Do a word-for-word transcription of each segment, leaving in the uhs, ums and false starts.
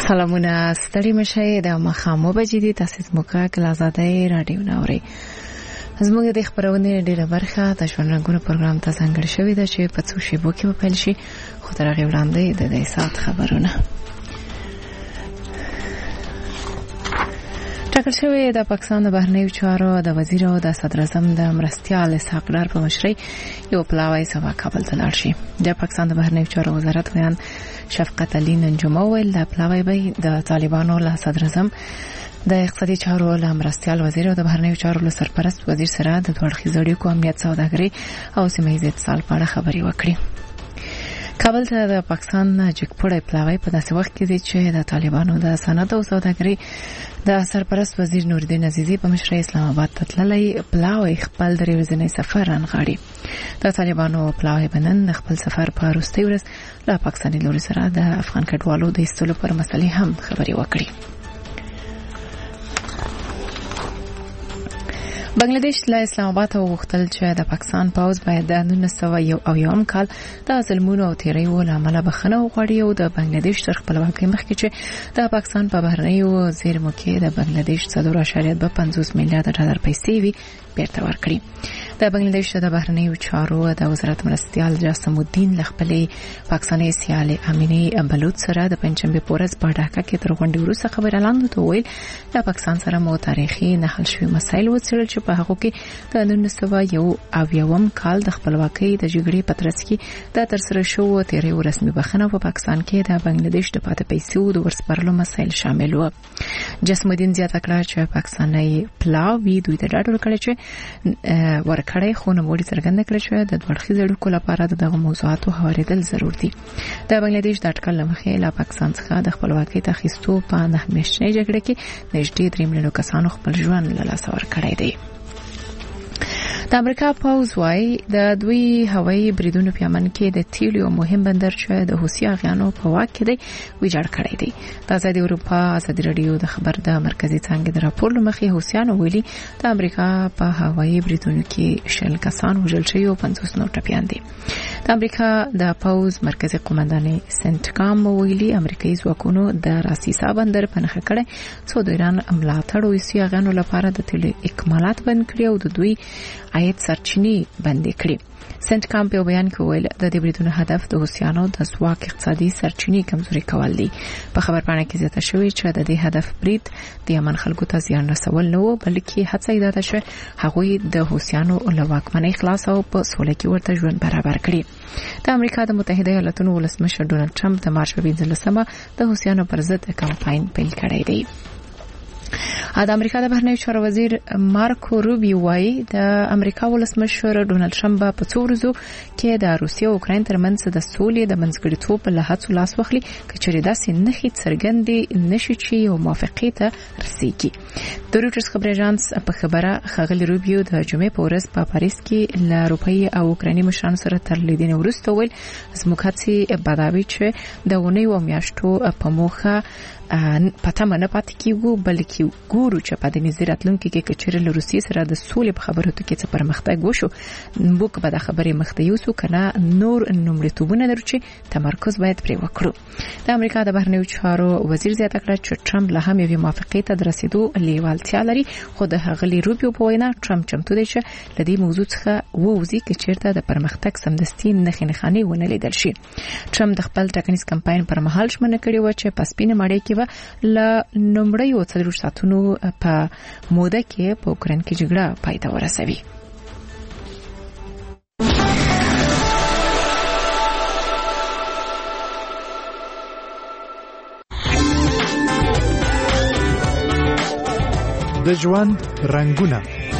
سلامونه ستړي مشه د مخامو بجې دي تاسو زموږه کلازاده رادیو نوري زموږ د خبرونه ډیره برخه د ژوند رنګونو پروګرام ته څنګه شوې ده چې په څو شیبو کې په پیل شي خو تر هغه وړاندې د دې سات خبرونه ټاکل شوی د پاکستان د بهرنیو چارو د وزیر او د صدر اعظم د مرستیال اسحاق ډار په مشرۍ یو پلاوی سبا کابل ته لاړ شي. د پاکستان د بهرنیو چارو وزارت بیان شفقت علي ننجوم ویل د پلاوی به د طالبانو له صدر اعظم د اقتصادي چارو له مرستیال وزیر او د بهرنیو چارو له سرپرست وزیر سره د دوه اړخیزو اړیکو امنیت سوداګري او سیمه ییز اتصال په اړه خبرې وکړي. کابل ته د پاکستان جګپړې پلاوی په داسې وخت کې دی چې د طالبانو د صنعت او سوداګري د سرپرست وزیر نوردین عزیزی په مشرۍ اسلام آباد ته تللی پلاوی خپل درې ورځې سفر رانغاړي. د طالبانو پلاوی بنن خپل سفر په وروستي ورځ له پاکستاني لوري سره د افغان کډوالو د ایستلو پر مسلې هم خبرې وکړي. بنگلاديش له اسلام آباد وغوښتل چې د پاکستان پوز باید د نولس سوه یو اویایم کال د ظلمونو او تیریو له امله بخښنه وغواړي او د بنگلاديش تر خپلواکۍ مخکې چې د پاکستان په بهرنیو زیرمو کې د بنگلاديش څلور اعشاریه دوه پنځوس میلیارډ ډالر پیسې وي بیرته ورکړي. د بنگلاديش د بهرنیو چارو د وزارت مرستیال جاسم الدین لخپلې پاکستاني سیالي امینی بلوچ سره د پنځمبه پورز په ډاکا کې تر غونډې وروسته خبر اعلان وکړ چې پاکستان سره مو تاریخي نهل شوی مسایل وڅېړل چې په هغه کې د نولس سوه یو اویایم کال د خپلواکۍ د جګړې په ترڅ کې د ترسره شوو تیریو رسمي بخښنه په پاکستان کې د بنگلاديش د پاتې پیسو د ورسپارلو مسایل شامل و. جاسم الدین زیاته کړه چې پاکستاني پلاوی دوی ته ډاډ ورکړی چې ورکړی خو نو وړي څرګنده کړی چې د دوړخي زړکو لپاره دغه موضوعاتو هوارېدل ضروري دي. د بنگلاديش د اټکل لمخې له پاکستان څخه د خپلواکۍ تخیستو په نه میاشتنۍ جګړه کې نږدې درې میلیونه کسانو خپل ژوند له لاسه ورکړی دی. د امریکا پوز وايي د دوی هوایي بریدونو په امن کې د تیلو مهم بندر چې د حوثي اغیانو په واک کې دی ویجاړ کړی دی. د آزادي اروپا آزادي رادیو د خبر د مرکزی څنګه د راپور لمخې حوثیانو ویلي د امریکا په هوایي بریدونو کې شل کسان وژل شوي او پنځوس نور ټپیان دي. د امریکا د پوز مرکزی قومندان سنټکام ویلي امریکایي ځواکونو د راسیسا بندر په نښه کړی څو د ایران ملاتړ او حوثي اغیانو لپاره د تیلو اکمالات بند کړي او د دوی عاید سرچینې بندې کړي. سنت کام په بیان کې ویل د دې بریدونو هدف د حوثیانو د ځواک اقتصادي سرچینې کمزوري کول دي. په خبرپاڼه کې زیاته شوې چې د دې هدف برید د یمن خلکو ته زیان رسول نه و بلکې هڅه ده چې هغوی د حوثیانو له واکمنۍ خلاص او په سوله کې ورته ژوند برابر کړي. د امریکا د متحده ایالاتونو ولسمشر ډونالد ټرمپ د مارچ په پنځلسمه د حوثیانو پر ضد کمپاین پیل کړی دی. د امریکا د بهرنیو چارو وزیر مارکو روبیو وايي د امریکا ولسمشر ډونالد ټرمپ په څو ورځو کې د روسیې او اوکراین ترمنځ د سولې د منځګړیتوب په لحاظ لاس واخلي کچې داسې نخې څرګندې نشي چې یو موافقه ته رسیږي. د رویټرز خبري اژانس په خبره خغلی روبیو د جمعې په ورځ په پاریس کې له اروپایي او اوکرایني مشرانو سره تر لیدنې وروسته ویل زموږ هڅې بداوي چې د ونې او میاشتو په موخه پته منه پاتې کیږو بلکې ګورو چې په دې نظر اتلونکو کې کچېر له روسیې سره د سولې په خبرو ته کې څه پرمختګ وشو موږ به د خبرې مخته یوسو کنه نور نومړیتوبونه درو چې تمرکز باید پرې وکړو. د امریکا د بهرنیو چارو وزیر زیاته کړه چې ټرمپ له هم یوې موافقې ته د رسیدو لیوالتیا لري خو د هغلی روبیو په وینا ټرمپ چمتو دی چې د دې موضوع څخه ووځي چې چیرته د پرمختګ سمدستي نښې نښانې ونه لیدل شي. ټرمپ د خپل ټاکنیز کمپاین پر مهال شمنه کړې و چې په سپینه مړۍ کې ل نمړیو څلور ساعتونو په موده کې په اوکراین کې جګړه پای ته ورسوي. د ژوند رنگونه.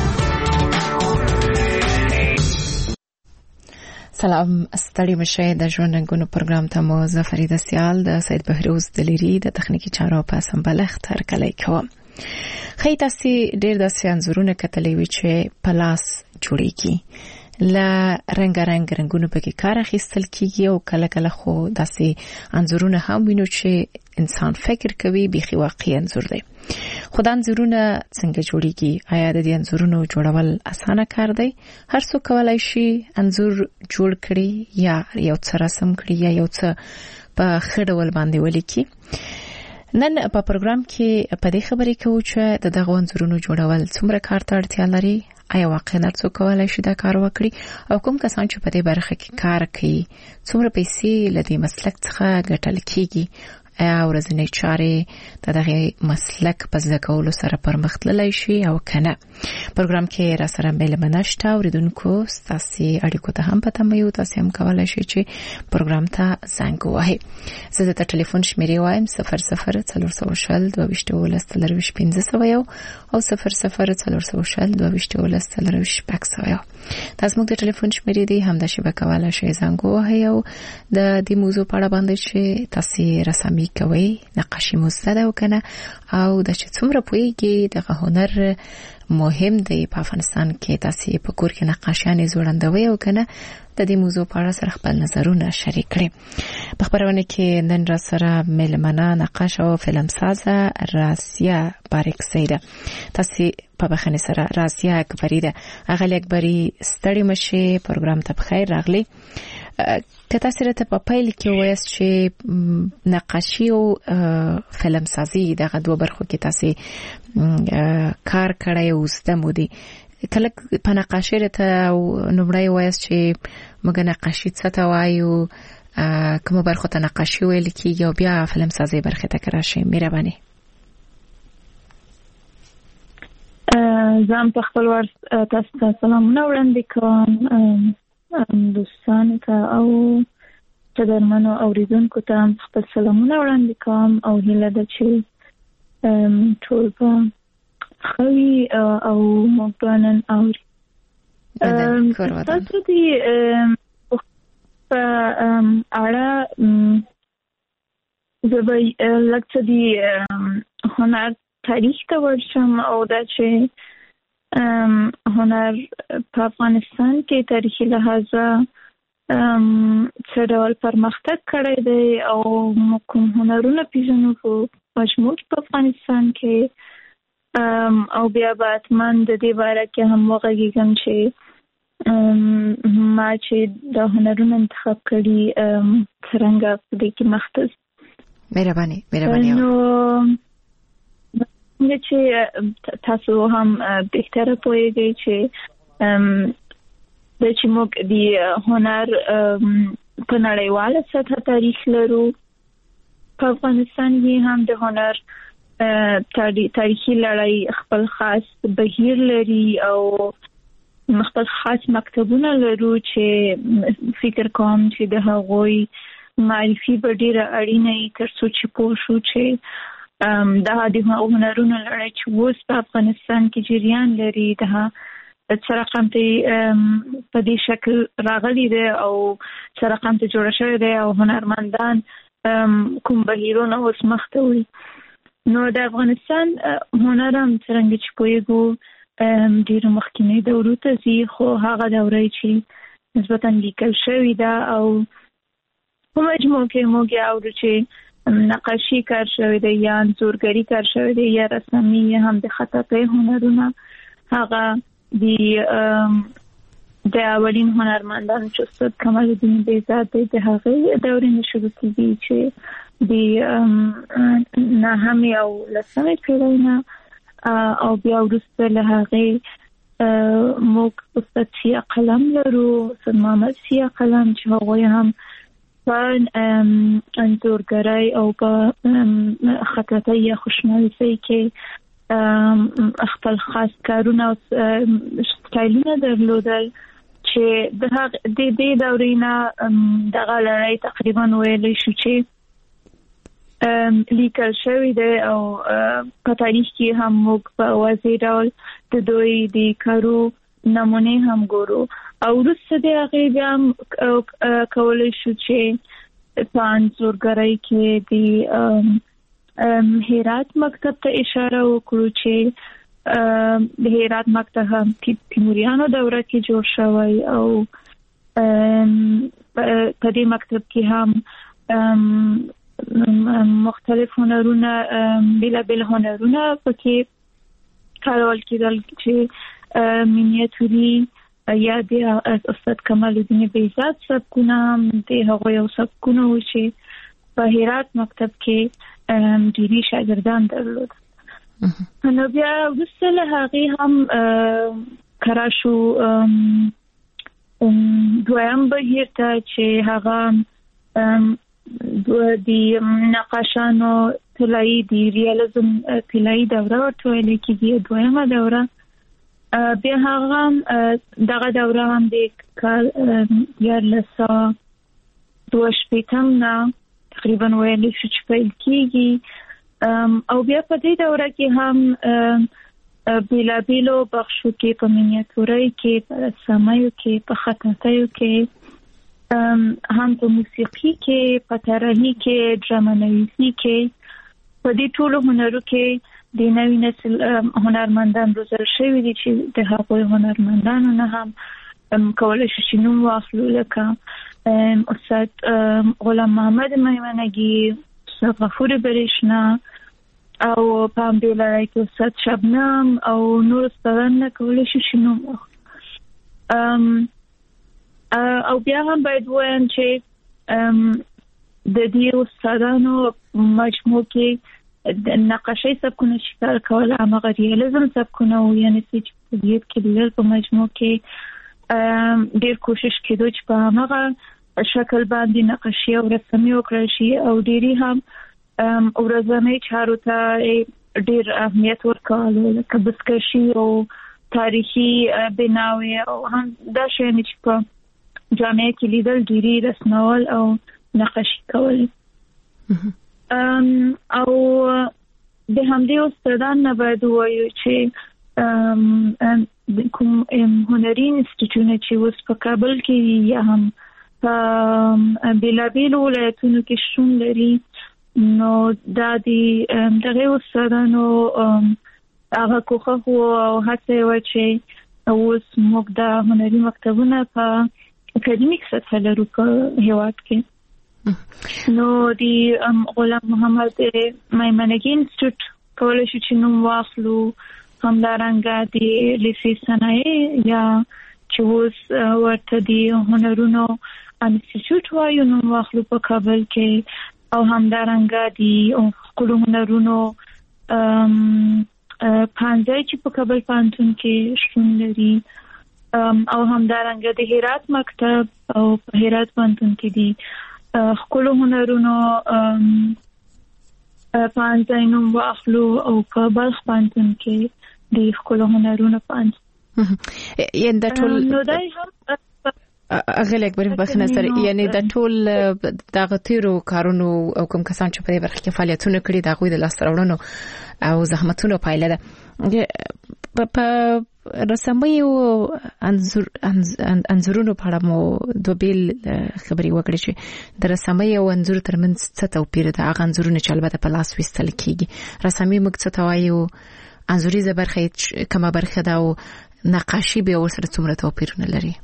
سلام ستړي مشه د ژوند رنگونو پروګرام ته مو زفریده سیال د سید بهروز دلیری د تخنیکی چارو په سمبلښت هر کله کوم. خی تاسو ډیر د سنزورونه کتلې وی چې پلاس جوړیږي لا رنگ رنگ رنگونو په کې کار اخیستل کیږي او کله کله خو داسې انزورونه هم وینو چې انسان فکر کوي بيخي واقعي انزور دی. خدای انزورونه څنګه جوړیږي؟ آیا د دې انزورونو جوړول اسانه کار دی؟ هر څوک کولای شي انزور جوړ کړي یا یو څه رسم کړي یا یو څه په خړول باندې ولیکي. نن په پروګرام کې په دې خبرې کوو چې د دغه انځورونو جوړول څومره کار ته اړتیا لري، آیا واقعا څوک کولای شي دا کار وکړي، او کوم کسان چې په دې برخه کې کار کوي څومره پیسې له دې مسلک څخه ګټل کیږي، او ورځنی چارې د دغه مسلک په زده کولو سره پرمختللی شي او کنه. پروګرام کې را سره مېلمانه شته، اوریدونکو تاسو اړیکو ته هم پته مې یو، تاسو هم کولای شئ چې پروګرام ته زنګ ووهئ. زه د ټلیفون شمیرې وایم صفر صفر څلور سوه شل دوه ویشت ولس څلرویشت پنځه سوه یو او صفر صفر څلور سوه شل دوه ویشت ولس څلرویشت شپږ سوه یو. تاسو موږ د ټلیفون شمیرې دی هم د شبکه کولای شئ زنګ ووهئ او د دې موضوع په اړه باندې چې تاسو رسمي کوي نقاشي مستده وکنه او د چې څومره پويږي دغه هنر مهم دی په افغانستان کې، تاسو په کور کې نقاشیانې زوړندوي او کنه د دې موضوع په اړه سره خپل نظرونه شریک کړئ. په خبرونه کې نن را سره مېلمانه نقاش او فلم سازه راسیا باریکسي ده. تاسو په بخنه سره راسیا اکبری ده. اغلی اکبری ستړي مشه، پروګرام ته بخیر راغلی. کته سره ته په پیل کې وایست چې نقاشي او فلم سازي دغه دوه برخو کې تاسو کار کړی او ستاسو مودي کله په نقاشي ته نومړی وایست چې موږ نقاشي څه ته وایو، کوم برخو ته نقاشي ویل کیږي او بیا فلم سازي برخه ته راشي. مهرباني. زم په خپل ور تاسو ته سلامونه وړاندې کوم دوستانو ته او قدرمنو اوریدونکو ته خپل سلامونه وړاندې کوم او هیله ده چې ټول په خوي او مقبلن اوري. تاسو دې په اړه زبې لکه دې هنر تاریخ ته ورشم او دا چې هنر په افغانستان کې تاریخي لحاظه څه ډول پرمختګ کړی دی او کوم هنرونه پیژنو په مجموع په افغانستان کې، او بیا باتمن د دې باره کې هم وغږیږم چې ما چې د هنرونو انتخاب کړي څرنګه په دې کې مختص. مهرباني مهرباني. نو نه چې تاسو هم بهتره پوهیږئ چې د چې موږ د هنر په نړیواله سطح تاریخ لرو، په افغانستان کې هم د هنر تاریخي لړۍ خپل خاص بهیر لري او خپل خاص مکتبونه لرو چې فکر کوم چې د هغوی معرفي به ډیره اړینه وي ترڅو چې پوه شو چې دا د هنرونو لړۍ چې اوس په افغانستان کې جریان لري دا څه رقم ته په دې شکل راغلی دی او څه رقم ته جوړ شوی دی او هنرمندان کوم بهیرونه اوس مخته وړي. نو د افغانستان هنر هم څرنګه چې پوهیږو ډېرو مخکینی دورو ته ځي، خو هغه دوره چې نسبتاً لیکل شوې ده او په مجموع کې موږ اورو چې نقاشي کار شوی دی یا انځورګري کار شوی دی یا رسامي یا هم د خطاطۍ هنرونه. هغه د د اولین هنرمندان چې استاد کمال الدین بیزاد دی د هغې دورې نه شروع کېږي چې د نهمې او لسمې پېړۍ نه او بیا وروسته له هغې موږ استاد سیاه قلم لرو، استاد محمد سیاه قلم چې هغوی هم په انځورګرۍ او په خطاطۍ یا خوشنویسۍ کې خپل خاص کارونه او سټایلونه درلودل چې د دې دورې نه دغه لړۍ تقریبا ویلی شو چې لیکل شوی دی او په تاریخ کې هم موږ په واضح ډول د دوی د کارو نمونه هم ګورو او وروسته د هغې بیا هم کولی شو چې په انځورګرۍ کې د هرات مکتب ته اشاره وکړو چې د هرات مکتب هم تیموریانو دوره کې جوړ شوی او په دې مکتب کې هم مختلف هنرونه بېلابېل هنرونه پکې کارول کېدل چې مینیاتوري یا د استاد کمال الدین بیزاد سبکونه هم د هغوی یو سبکونه و چې په هرات مکتب کې ډېری شاګردان درلود. نو بیا وروسته له هغې هم کرا شو دویم بهیر ته چې هغه د نقاشانو طلایي د ریالیزم طلایي دوره ورته ویل کېږي، دویمه دوره. بیا هغه دغه دوره هم د کال دیارلس سوه دوه شپېتم نه تقریبا ویلی شو چې پیل کېږي. او بیا په دې دوره کې هم بیلابیلو بخشو کې په مینیاتورۍ کې، په رسامیو کې، په خطاطیو کې، هم په موسیقي کې، په طراحي کې، ډرامانویسي کې، په دې ټولو هنرو کې د نوي نسل هنرمندان روزل شوي دي چې د هغوی هنرمندانو نه هم کولای شو چې نوم واخلو، لکه استاد غلام محمد میمنگی، استاد غفور برېښنا او په همدې لړۍ کې استاد شبنم او نور استادان نه کولای شو چې نوم واخلو. او بیا هم باید ووایم چې د دې استادانو مجموع کې د نقاشۍ سبکونه چې کار کوله هماغه ریالیزم سبکونه و، یعنې چې په دې کې لیدل په مجموع کې ډېر کوشش کېدو چې په هماغه شکل باندې نقاشي او رسمي وکړل شي، او ډېری هم ورځنۍ چارو ته ډېر اهمیت ورکولو، لکه بزکشي او تاریخي بناوې او هم دا شیان چې په جامعه کې لیدل ډېری رسمول او نقاشي کول. او د همدې استادان نه باید ووایو چې کوم هنري انسټیټیوټونه چې اوس په کابل کې یا هم په بیلابیلو ولایتونو کې شتون لري، نو دا د دغه استادانو هغه کوښښ او هڅه وه چې اوس موږ د هنري مکتبونه په اکاډمیک سطحه لرو په هېواد کې. نو د غلام محمد میمنگی انسټیټیوټ کولای شو چې نوم واخلو، همدارنګه د لیسې صنایع یا چې اوس ورته د هنرونو انسټیټیوټ وایو نوم واخلو په کابل کې، او همدارنګه د ښکلو هنرونو پوهنځی چې په کابل پوهنتون کې شتون لري، او همدارنګه د هرات مکتب او په هرات پوهنتون کې د ښکلو هنرونو پوهنځی نوم واخلو، او په بلخ پوهنتون کې د ښکلو هنرونو پوهنځی. یعنې دا ټول نو دی هم اغلی اکبر بخنه سره، یعنی د ټول دغه تیرو کارونو او کوم کسان چې په دې برخه کې فعالیتونه کړي د هغوی د لاسته راوړنو او زحمتونو پایله ده. په رسميو انځور انځورونو په اړه مو دوه بیل خبرې وکړې چې د رسمي او انځور ترمنځ څه توپیر ده. هغه انځورونه چې البته په لاس وستل کیږي، رسمي موږ څه توایو، انځوري برخه کومه برخه ده او نقاشي به ورسره څومره توپیرونه لري؟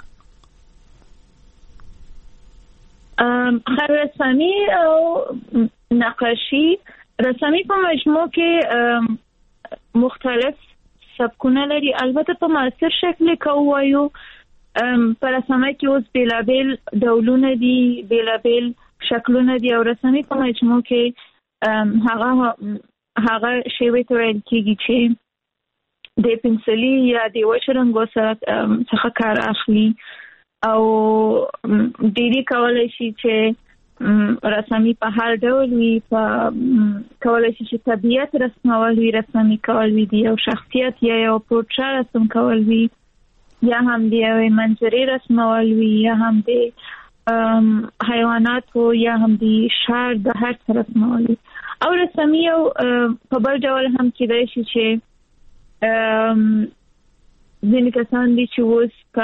ام رسمي او نقاشي، رسمي په مجموع کې مختلف سبکونه لري. البته په معاصر شکل کې وایو په رسمي کې اوس بیلابیل ډولونه دي، بیلابیل شکلونه دي، او رسمي په مجموع کې هغه هغه شیوه ته ویل کېږي چې د پنسلي یا د وچ رنګو سره څخه کار اخلي، او ډېری کولای شي چې رسمي په هر ډول وي، په کولای شي چې طبیعت رسمول وي، رسمي کول وي، یو شخصیت یا یو پورټره رسم کول وي، یا هم د یوې منظرې رسمول وي، یا هم د حیواناتو یا هم د ښار د هر څه رسمول وي. او رسمي یو په بل ډول هم کېدای شي چې ځینې کسان دي چې اوس په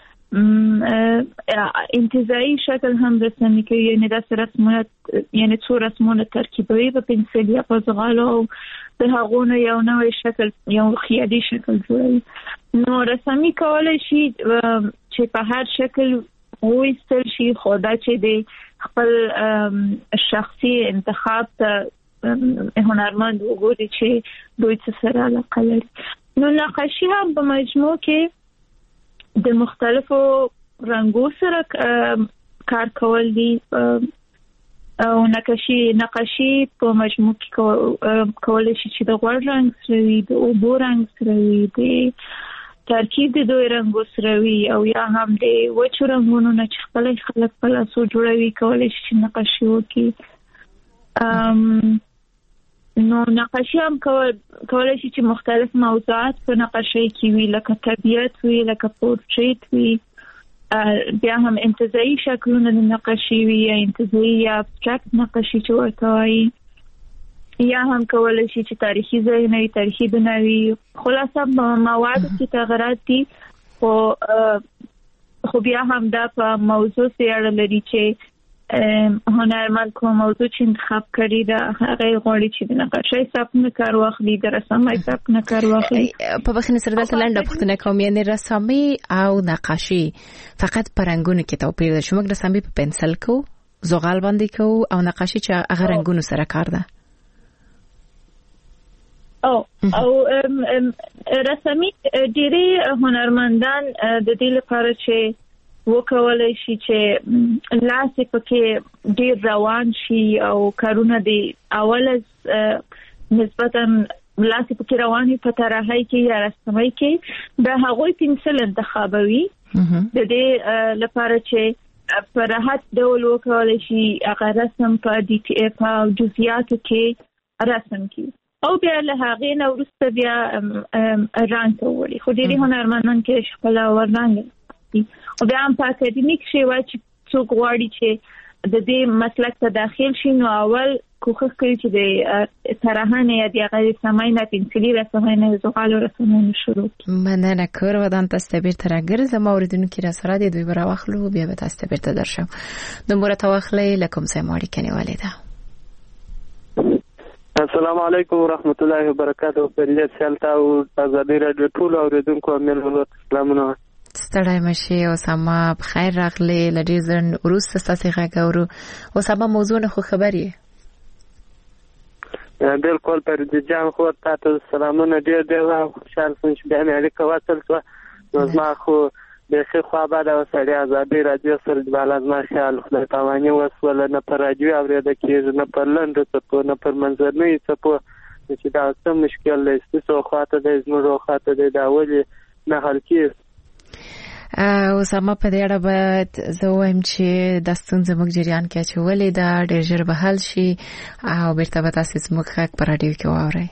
انتزاعي شکل هم رسمي کوي، یعنې داسې رسمونه، یعنې څو رسمونه ترکیبوي په پنسل یا په زغالو، او د هغو نه یو نوی شکل، یو خیالي شکل جوړوي. نو رسمي کولی شي چې په هر شکل وایستل شي، خو دا چې د خپل شخصي انتخاب ته هنرمند وګوري چې دوی څه سره علاقه لري. نو نقاشي هم په مجموع کې د مختلفو رنګو سره کار کول دي. او نقاشي نقاشي په مجموع کې کولای شي چې د غوړ رنگ سره وي، د اوبو رنگ سره وي، د ترکیب د دوه رنگو سره وي، او یا هم د وچو رنگونو نه چې خپل خلک په لاسو جوړوي کولای شي چې نقاشي وکړي. ام نو نقاشي هم کولای شي چې مختلف موضوعات په نقاشي کې وي، لکه طبیعت وي، لکه پورتریت وي، بیا هم انتزاعي شکلونه د نقاشي وي، یا انتزاعي یا ابستراکت نقاشي چې ورته وایي، یا هم کولای شي چې تاریخي ځایونه وي، تاریخي بناوي. خلاصه مواد کې تغیرات دي، خو خو بیا هم دا په موضوع سره لري چې هنرمند کوم موضوع چې انتخاب کړی دا هغه غوړي چې د نقاشۍ سپنه کار واخلي، د رسامۍ سپنه کار واخلي. په بخښنې سره دلته لنډه پوښتنه کوم، یعنی رسامي او نقاشي فقط په رنگونو کې توپیر ده؟ شموږ رسامي په پنسل کو زغال باندې کو او نقاشي چې هغه رنگونو سره کار ده. او او رسامي ډېری هنرمندان د دې لپاره چې وکولای شي چې لاس پکې ډیر روان شي او کارونه دی اول از نسبتا لاس پکې رواني په طرحه کې یا رسمي کې د هغوی پنسل انتخابوي د دې لپاره چې په راحت ډول وکولای شي هغه رسم په ډي ټي اف او جزئیاتو کې رسم کی او بیا له هغه نه ورسته بیا رنګ وړي. خو ډېری هنرمندان کې خپل ورنګ او بیا هم په اکاډمیک شی وای چې څوک غواړي چې د دې مسلک ته داخل شي نو اول کوښښ کوي چې د طرحانه یا د غیر سماینه پنسلی رسمونه زغال رسمونه شروع کړي. مننه کور ودان تاسو بیرته راګرځم زما اوریدونکو کې را سره د دوی برا واخلو بیا به تاسو بیرته درشم. د مورته واخلې لکم سماړي کني والده. السلام علیکم ورحمت الله وبرکاته. پرله سلطه او آزادی رادیو ټول اوریدونکو ملګرو سلامونه. ستړی مشي او سما بخیر راغلی لږ ځن وروسته تاسو غاګورو او سبا موضوع نه خو خبري بالکل پر دې جام خو تاسو سلامونه ډیر ډیر خوشاله شوم چې به مې اړیکه وصل شو. نو زما خو به څه خو آباد او سړی آزادي رادیو سره د بالا زما خیال خدای توانی وسول نه پر رادیو اوریدل کېږي نه پر لنډ څه نه پر منځنۍ څه چې دا څه مشکل دی څه خواته د زموږ خواته دی دا ولې نه حل کېږي. او سما په دې اړه به زه وایم چې د ستونزې موږ جریان کې اچولې دا ډېر ژر به حل شي او بیرته به تاسو زموږ خلک په راډیو کې واورئ.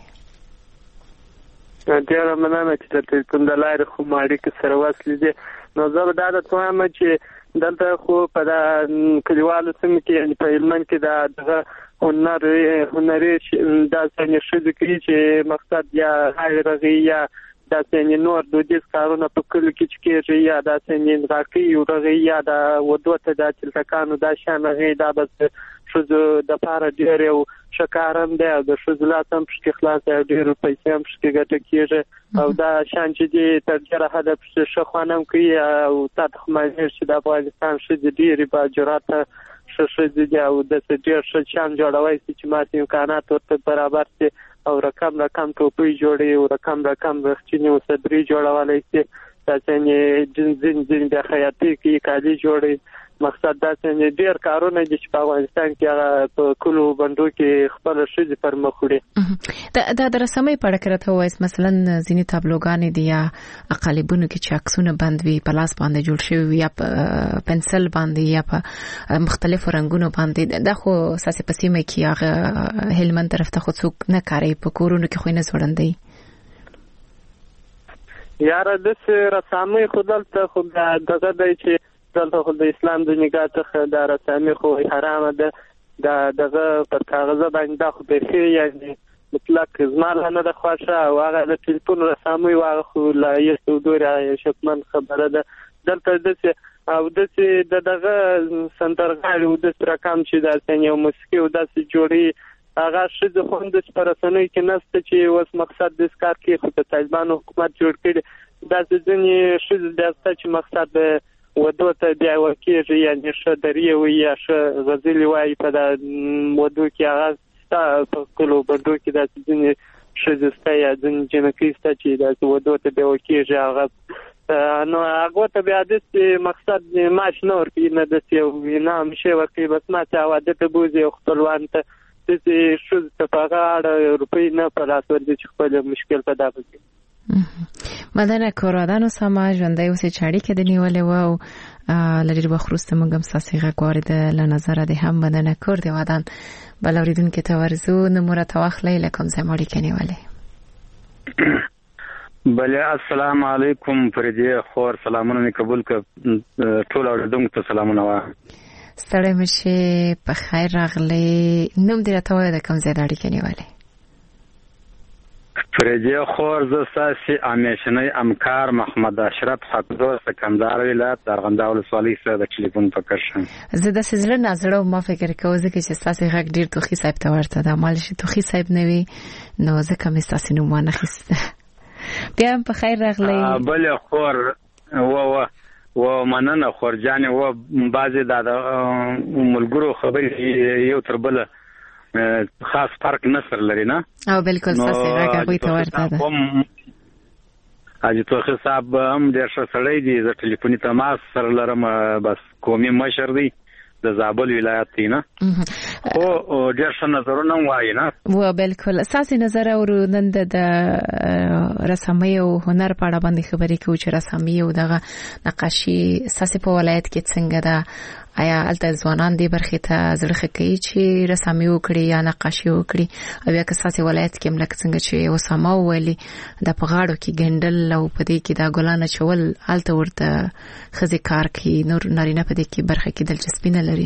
ډېره مننه چې د ټلیفون د لارې خو مو اړیکې سره وصلې دي. نو زه به دا درته وایم چې دلته خو په کلیوالو سیمو کې یعنې په هلمند کې دا دغه هنر هنري داسې ښځې کوي چې مقصد یا هغې رغي یا داسې نور دودیز کارونه په کلو کې چې کېږي یا داسې غاکۍ ورغي یا د ودو ته د چلتکانو دا شان هغې دا بس ښځو دپاره ډېر یو ښه کار هم دی او د ښځو لاس هم پکې خلاص دی او ډېرې پیسې هم پکې ګټه کېږي او دا شان چې دي تر ډېره حده پکې ښه خوند هم کوي او تا ته خو معلومېږي چې د افغانستان ښځې ډېرې باجراته ښه ښځې دي او داسې ډېر ښه شیان جوړوی شي چې ماته امکانات ورته برابر شي او رقم رقم ټوپۍ جوړي او رقم رقم رخچینی او صدري جوړولای شي داسې ځین ځین د خیاطۍ کې کالي جوړي. مقصد داسې ډېر کارونه دي چې په افغانستان کې هغه په کلو بندو کې خپل ښځې پر مخ وړي. دا د رسمۍ په اړه کې راته ووایاست مثلا ځینې تابلوګانې دي یا قالبونو کې چې عکسونه بند وي په لاس باندې جوړ شوي وي یا په پنسل باندې یا په مختلفو رنګونو باندې دا خو ساسې په سیمه کې هغه هلمند طرف ته خو څوک نه کاروي په کورونو کې خو یې نه ځوړندوي. یاره داسې رسامۍ خو دلته خو دغه دی چې دلته خو د اسلام د نگاه څخه دا رسامي خو حرامه ده. دا دغه پر کاغذ باندې دا خو بیخي یعنې مطلق زما لا نه ده خوښه او هغه د ټلیفون رسامۍ هغه خو لا یو ډېره شکمن خبره ده. دلته داسې او داسې د دغه سندرغاړي او داسې رقم چې داسې یو موسیقي او داسې جوړي هغه ښځې خو هم داسې په رسنیو کې نشته چې اوس مقصد داسې کار کوي. خو د طالبانو حکومت جوړ کړي داسې ځینې ښځې داسې چې مقصد ودو ته بیا ورکېږي یعنې ښه درې وي یا ښه غزلې وایي په دا ودو کې هغه ستا په کلو بندو کې داسې ځینې ښځې سته یا ځینې جنکۍ سته چې داسې ودو ته بیا ورکېږي هغه نو هغه ته بیا د مقصد ماش نور کې نه د یو انعام شی ورکړي بس ما ته واده ته بوزي خپلوان ته د شو ته پاغاړه روپۍ نه په لاس ورځي چې خپل مشکل پیدا کړي. مدنه کورادانو سما ژوندۍ اوسې چاړي کې د نیولې وو لری بخروسته موږ هم ساسي غوړې د لنظر د هم مدنه کور دی ودان بلوریدون کې تورزو نمره توخلې لکم زموړي کې نیولې. بله السلام علیکم فریدی خور سلامونه می قبول ک ټول اوریدونکو ته سلامونه وا ستړی مشه په خیر راغلی نوم دې راته وای د کوم ځای راډی کې نیولې. فریدی خور ز ساسي امیشنی امکار محمد اشرف حقدو سکندر ولایت درغنده ولسوالۍ سره د ټلیفون پکړ شم. زه د سزله نظر ما فکر کوم چې ساسي غږ ډیر توخي صاحب ته ورته د مال شي توخي صاحب نوي نو ځکه مې ساسي نو ما نه خسته. بیا په خیر راغلی. بل خور و و و مننه خور جان و بعضی د ملګرو خبرې یو تر بل خاص فرق نصر لري نه او بالکل ساسي راګه کوي ته ورته ده. اجي توخي صاحب هم ډېر ښه سړی دی د ټلیفوني تماس سره لرم بس قومي مشر دی د زابل ولایت دی نه او ډېر ښه نظرونه وایي نه و بالکل اساسي نظر او نن د رسامي او هنر په اړه باندې خبرې کوي چې رسامي او دغه نقاشي اساسي په ولایت کې څنګه ده آیا الته ځوانان دی برخه ته زړه کوي چې رسامي وکړي یا نقاشي وکړي او یا که اساسي ولایت کې ملک څنګه چې وسامه ویلي د پغاړو کې ګندل او په دې کې دا ګلانه چول الته ورته خزي کار کوي نور نارینه په دې کې برخه کې دلچسپي نه لري.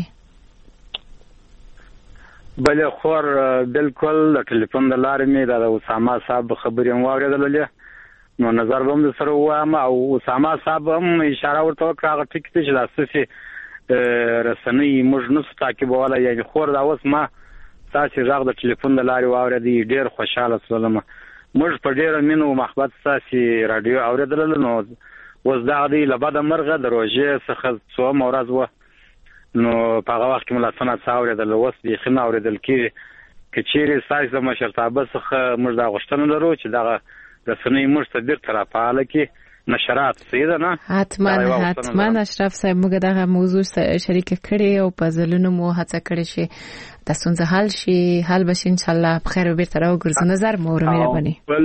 بل خور بالکل د ټلیفون د لارې مې د اسامه صاحب خبرې هم واورېدلې نو نظر به هم سره وایم او اسامه صاحب هم اشاره ورته وکړه هغه ټیک چې لاسسي رسنۍ موږ نو تعقیبوله یعنی خور دا اوس ما تاسو راغ د ټلیفون د لارې واورېدې ډېر خوشاله شوم موږ په ډېر مینو محبت تاسو رادیو اوریدل نو اوس دا دی لبد مرغه د روزه څخه څو مورز و نو په هغه وخت کې ملاتونه څاوریدل اوس به خنه اوریدل کې کچېری سایز د مشرتابه څخه موږ دا غوښتنه لرو چې دا رسنۍ موږ ته ډېر طرفاله کې نشرات سیده نه حتما حتما اشرف صاحب موږ دغه موضوع شریک کړي او په ځلونو مو هڅه کړې شي د ستونزې حل شي حل بشي ان شاء الله په خیر او بیرته راوګرځو نظر مو ورمنه بل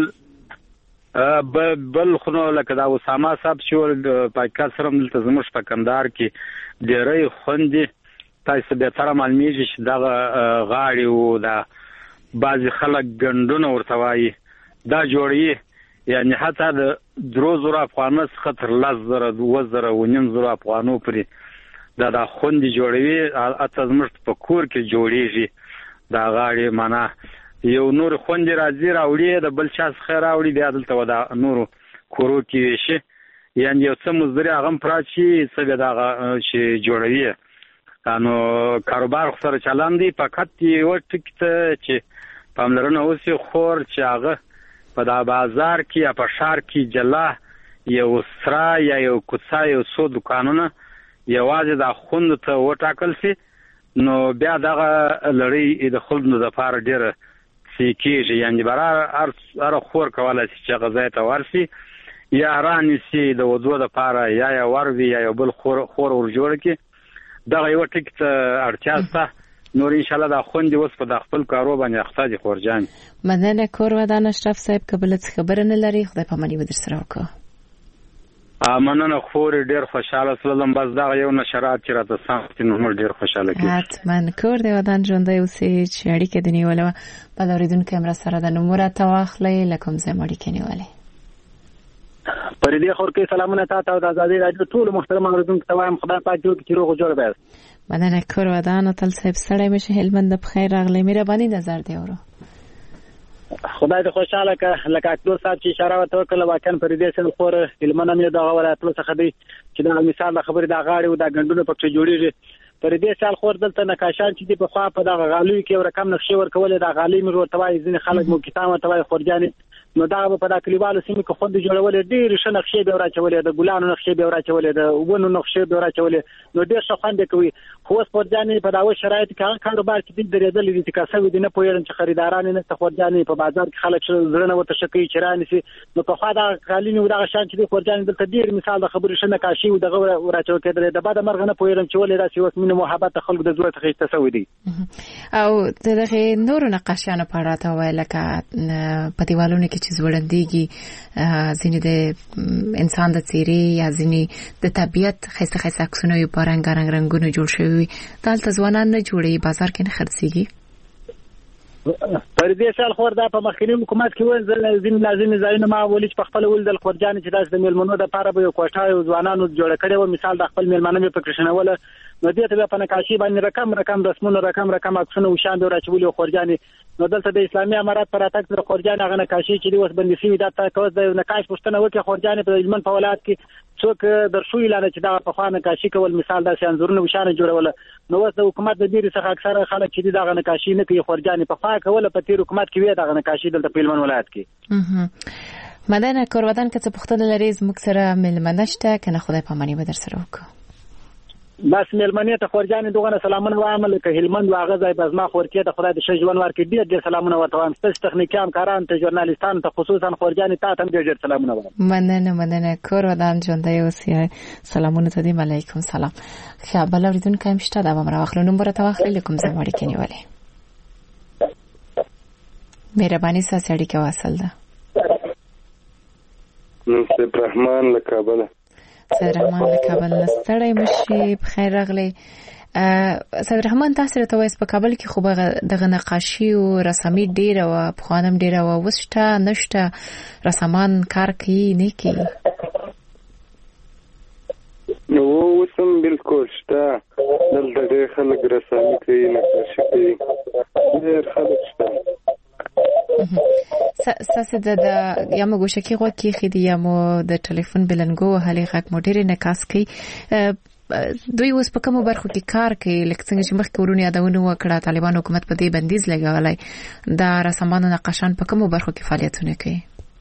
بل خو لکه دا اسامه صاحب چې پاکستان سره دلته زموږ په کندهار کې ډېرې خوندې تاسو به تر معلومیږي چې دا غاړي او دا بعضی خلک ګندونه ورته وایي دا جوړي یعنی حتی د درو زره افغانو څخه تر لس زره دوه زره او نیم زره افغانو پورې دا د خوندې جوړوي اته زموږ په کور کې جوړیږي دا غاړي معنا یو نور خوندې راځي راوړي د بل چا څخه راوړي بیا دلته ودا نور کورو کې شي یعنی یو څه مزدوري هغه پراچی څه دا چې جوړوي نو کاروبار سره چلان دی فقط یو ټکټ چې پاملرنه اوسې خور چې هغه په دا بازار کې یا په شهر کې جلا یو سرا یا یو کوڅه یو څو دکانونه یوازې د خوند ته وټاکل شي نو بیا دغه لړۍ د خلکو د لپاره ډېره سیکیږي یعنی برار ار خور کولای شي چې غزا ته ورسي یا رانی سي د وضو د لپاره یا یا وروي یا یو بل خور خور ور جوړ کی دغه یو ټیکټ اړتیا سته نور ان شاء الله دا خوندې اوس په خپل کارو باندې اخته خورجان مننه کور ودان اشرف صاحب قبل خبر نه لري خدای په مانی ودر سره وکړه مننه خور ډیر خوشاله سلام بس دا یو نشرات چې راته سم نو ډیر خوشاله کی حتما کور دی ودان ژوندۍ اوسې چې اړیکه دی نیولې په لوریدون کیمرا سره د نمبر تواخلې لکم زموړي کې نیولې پردي خور کې سلامونه تاسو د ازادي راډیو ټول محترم اوریدونکو ته وایم خدای پاک دې چې روغ جوړ به مننه کور ودان تل صاحب سړی مشه هلمند په خیر راغلی مهرباني نظر دی اورو خدای دې خوشاله ک لکه اکبر صاحب چې اشاره وکړه واکن پردي سره خور هلمند نه دغه ولایت څخه دی چې دا مثال خبره د غاړي او د غندونو په څیر جوړیږي پردي سال خور دلته نقاشان چې په خوا په دغه غالوی کې رقم نقشې ورکول د غالي مر ورتوي ځین خلک مو کتابه توي خورجاني نو دا په دا کلیوالو سیمه کې خوند جوړول ډیر ښه نقشې به راچولې د ګلانو نقشې به راچولې د ونو نقشې به راچولې نو ډیر ښه خوند کوي خو سپورځانې په داوه شرایط کې کاروبار کې د درېدل دي چې کاسوي د نه پوهېږم چې خریداران نه سپورځانې په بازار کې خلک زړه ورته شکی چرانه سي نو په خوا دا قالینو دا شان چې د خورځان دلته ډیر مثال د خبرې شنه کاشي او دغه راچو کېدل د بعد مرغ نه پوهېږم چې ولې داسې اوس مینه محبت خلکو د زړه څخه تسوي دي او دغه نور نقاشانو په اړه ته وایي لکه په دیوالونو کې چې زوړندېږي ځینې د انسان د څیرې یا ځینې د طبيعت خسته خسته عکسونه یو په رنگ رنگ رنگونو جوړ شوی دلته ځوانان نه جوړي بازار کې نه خرڅيږي پر دې سال خور دا په مخکینی حکومت کې ول ځین لازمي ځایونه ما ولې په خپل ول د خورجان چې داس د میلمنو د لپاره به یو کوټه او ځوانانو جوړ کړي و مثال د خپل میلمنو په کرشنول نو دې ته په نقاشي باندې رقم رقم رسمونه رقم رقم عکسونه او شان د راچولي خورجان نو دلته د اسلامي امارات پر اتاک د خورجان غو نقاشي چې د وس بندي سي د تاسو د نقاش پښتنه وکي خورجان په علمن په ولایت کې څوک درشو اعلان چې دا په خوانه نقاشي کول مثال د انځورونو وشانه جوړول نو وس د حکومت د ډیر څخه اکثره خلک چې دغه نقاشي نه کوي خورجان په خوا کول په تیر حکومت کې وی دغه نقاشي دلته په علمن ولایت کې مدن کورودان که څه پښتنه لري زموږ سره ملمنشته کنه خدای پامانی به در سره وکړو بس ملمنه ته خورجان دغه سلامونه وایم لکه هلمند واغه ځای بزما خورکې د خدای د شجوان ورکې ډیر ډیر سلامونه ورته وایم ستاسو تخنیکی همکاران ته ژورنالیستان ته خصوصا خورجان ته هم ډیر سلامونه وایم مننه مننه کورودان ژوندۍ اوسئ سلامونه ته دی علیکم سلام خیا بل اوریدون کایم شته دا بمره واخلو نمبر ته واخلې کوم ځای وړي کې نیولې مهرباني سره سړی کې واصل ده نو سید رحمان له کابل سید رحمان له کابل ستړی مشي بخیر راغلی سید رحمان تاسو ته وایس په کابل کې خو دغه نقاشي او رسامي ډیره او په خانم ډیره او وسته نشته رسامان کار کوي نه کوي نو وسم بالکل شته دلته ډېر خلک رسامي کوي نقاشي کوي ډېر خلک شته ساسه د یا مو ګوشکی غو کې خدي یا مو د ټلیفون بلنګو هلي غک مدیر نه کاس کوي دوی اوس په کوم برخو کې کار کوي لکه څنګه چې مخکې ورونی یادونه وکړه طالبان حکومت په دې بندیز لګولای دا رسامانو نقاشان په کوم برخو کې فعالیتونه کوي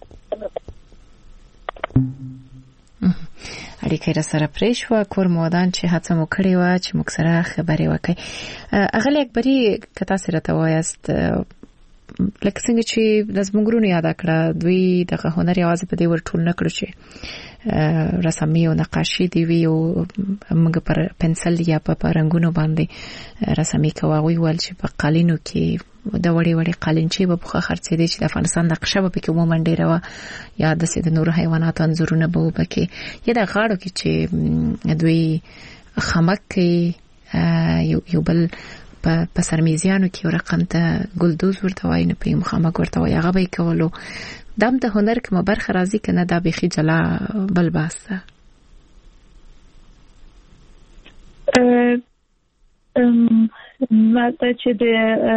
اړیکې را سره پریښو کور مودان چې هڅه مو کړې و چې موږ سره خبرې وکړي اغلی اکبري کتا سره ته وایست لکه څنګه چې د زمونږونو یاد کړه دوی د هنر یوازې په دې ورټول نه کړو چې رسامي او نقاشي دی وی او موږ پر پنسل یا په رنگونو باندې رسامي کوي ول چې په قالینو کې د وړي وړي قالینچې په بخښه خرڅې دي چې د افغانستان د قشه په کې عموما ډیره و یا د سید نور حیوانات انځورونه به وبکې یا د غاړو کې چې دوی خمک کې یو یو بل په سرمیزیانو کې یو رقم ته ګلدوز ورته وایي نه پرې مخامخ ورته وایي هغه به یې کولو دام د هنر کومه برخه راځي که نه دا بیخي جلا بل بحث ده ما ته چې د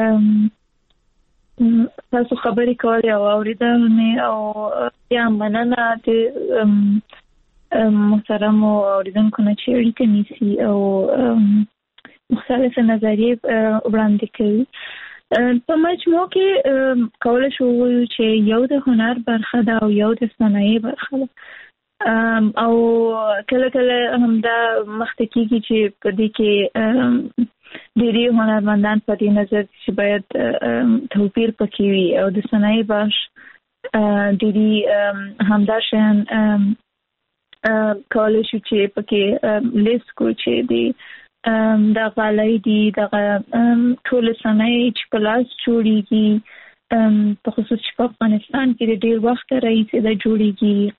تاسو خبرې کولې او اورېدنې او یا مننه د محترم اوریدونکو نه چې اړیکه نیسي او مختلف نظریې وړاندې کوي په مجموع کې کولای شو چې یو د هنر برخه ده او یو د صنایع برخه ده او کله کله هم دا مخته کېږي چې په دې کې ډېری هنرمندان په دې نظر چې باید توپیر پکې وي او د صنایع بخش ډېری همدا شیان کولای شو چې پکې لیست کو چې دی دا غالۍ دي دغه ټول صنایع چې په لاس جوړیږي په خصوص چې په افغانستان کې ډېر وخت راځي دا جوړیږي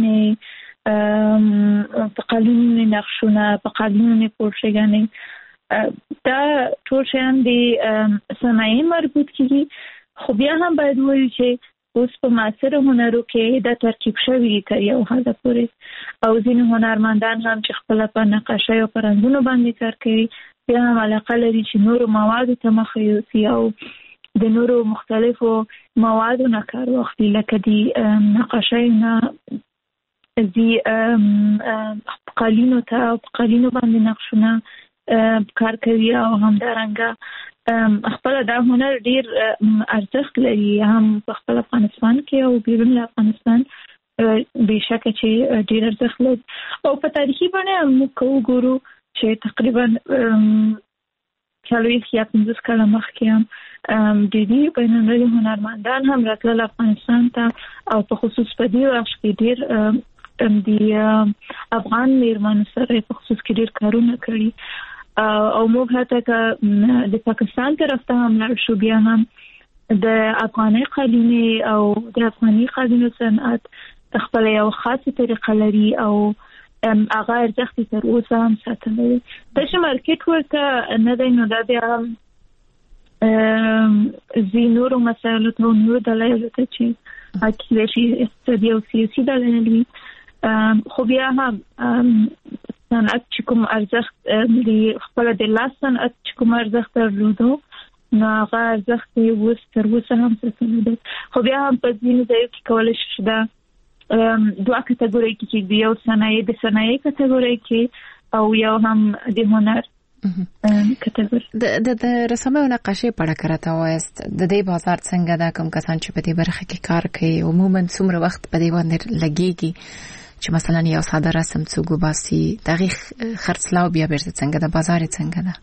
قالینې په قالینې نقشونه په قالینې پورشګانې دا ټول شیان دي صنایع مربوط کیږي خو بیا هم باید وایو چې اوس په معاصر هنرو کې دا ترکیب شوی دی تر یو حده پورې او ځینې هنرمندان هم چې خپل په نقاشۍ او په رنګونو باندې کار کوي بیا هم علاقه لري چې نورو موادو ته مخه یوسي او د نورو مختلفو موادو نه کار واخلي لکه د نقاشۍ نه د قالینو ته او په قالینو باندې نقشونه کار کوي او همدارنګه خپل دا هنر ډیر ارزښت لري هم په خپل افغانستان کې او بیرون افغانستان بهشکه چې ډیر ارزښت لري او په تاریخي باندې موږ وګورو چې تقریبا څلوېښت یا پنځوس کاله مخکې هم د دې بین‌المللي هنرمندان هم راتلل افغانستان ته او په خصوص په دې وخت کې ډیر د افغان میرمنو سره په خصوص کې ډیر کارونه کړي او موږ هڅه کوو د پاکستان طرف ته هم لاړ شو بیا هم د افغاني قالینې او د افغاني قالینو صنعت خپل یو خاصه طریقه لري او هغه ارزښت تر اوسه هم ساتلی دی. دا چې مارکیټ ورته نه دی نو دا بیا هم ځینو مسایلو ته نورو دلایلو ته چې کیدای شي اقتصادي او سیاسي دلایل وي خو بیا هم صنعت چې کوم ارزښت د خپل د لاس صنعت چې کوم ارزښت درلودو نو هغه ارزښت یې اوس تر اوسه هم ساتلی دی. خو بیا هم په ځینو ځایو کې کولی شي دا دوه کټګورۍ کې د یو صنایع د صنایع کټګورۍ کې او یو هم د هنر کټګورۍ. د د رسامۍ او نقاشۍ په اړه راته وایست د دې بازار څنګه دا کوم کسان چې په دې برخه کې کار کوي عموما څومره وخت په دې باندې لګيږي چې مثلا یو ساده رسم څوک وباسي دغه خرڅلاو بیا بیرته څنګه د بازار څنګه ده؟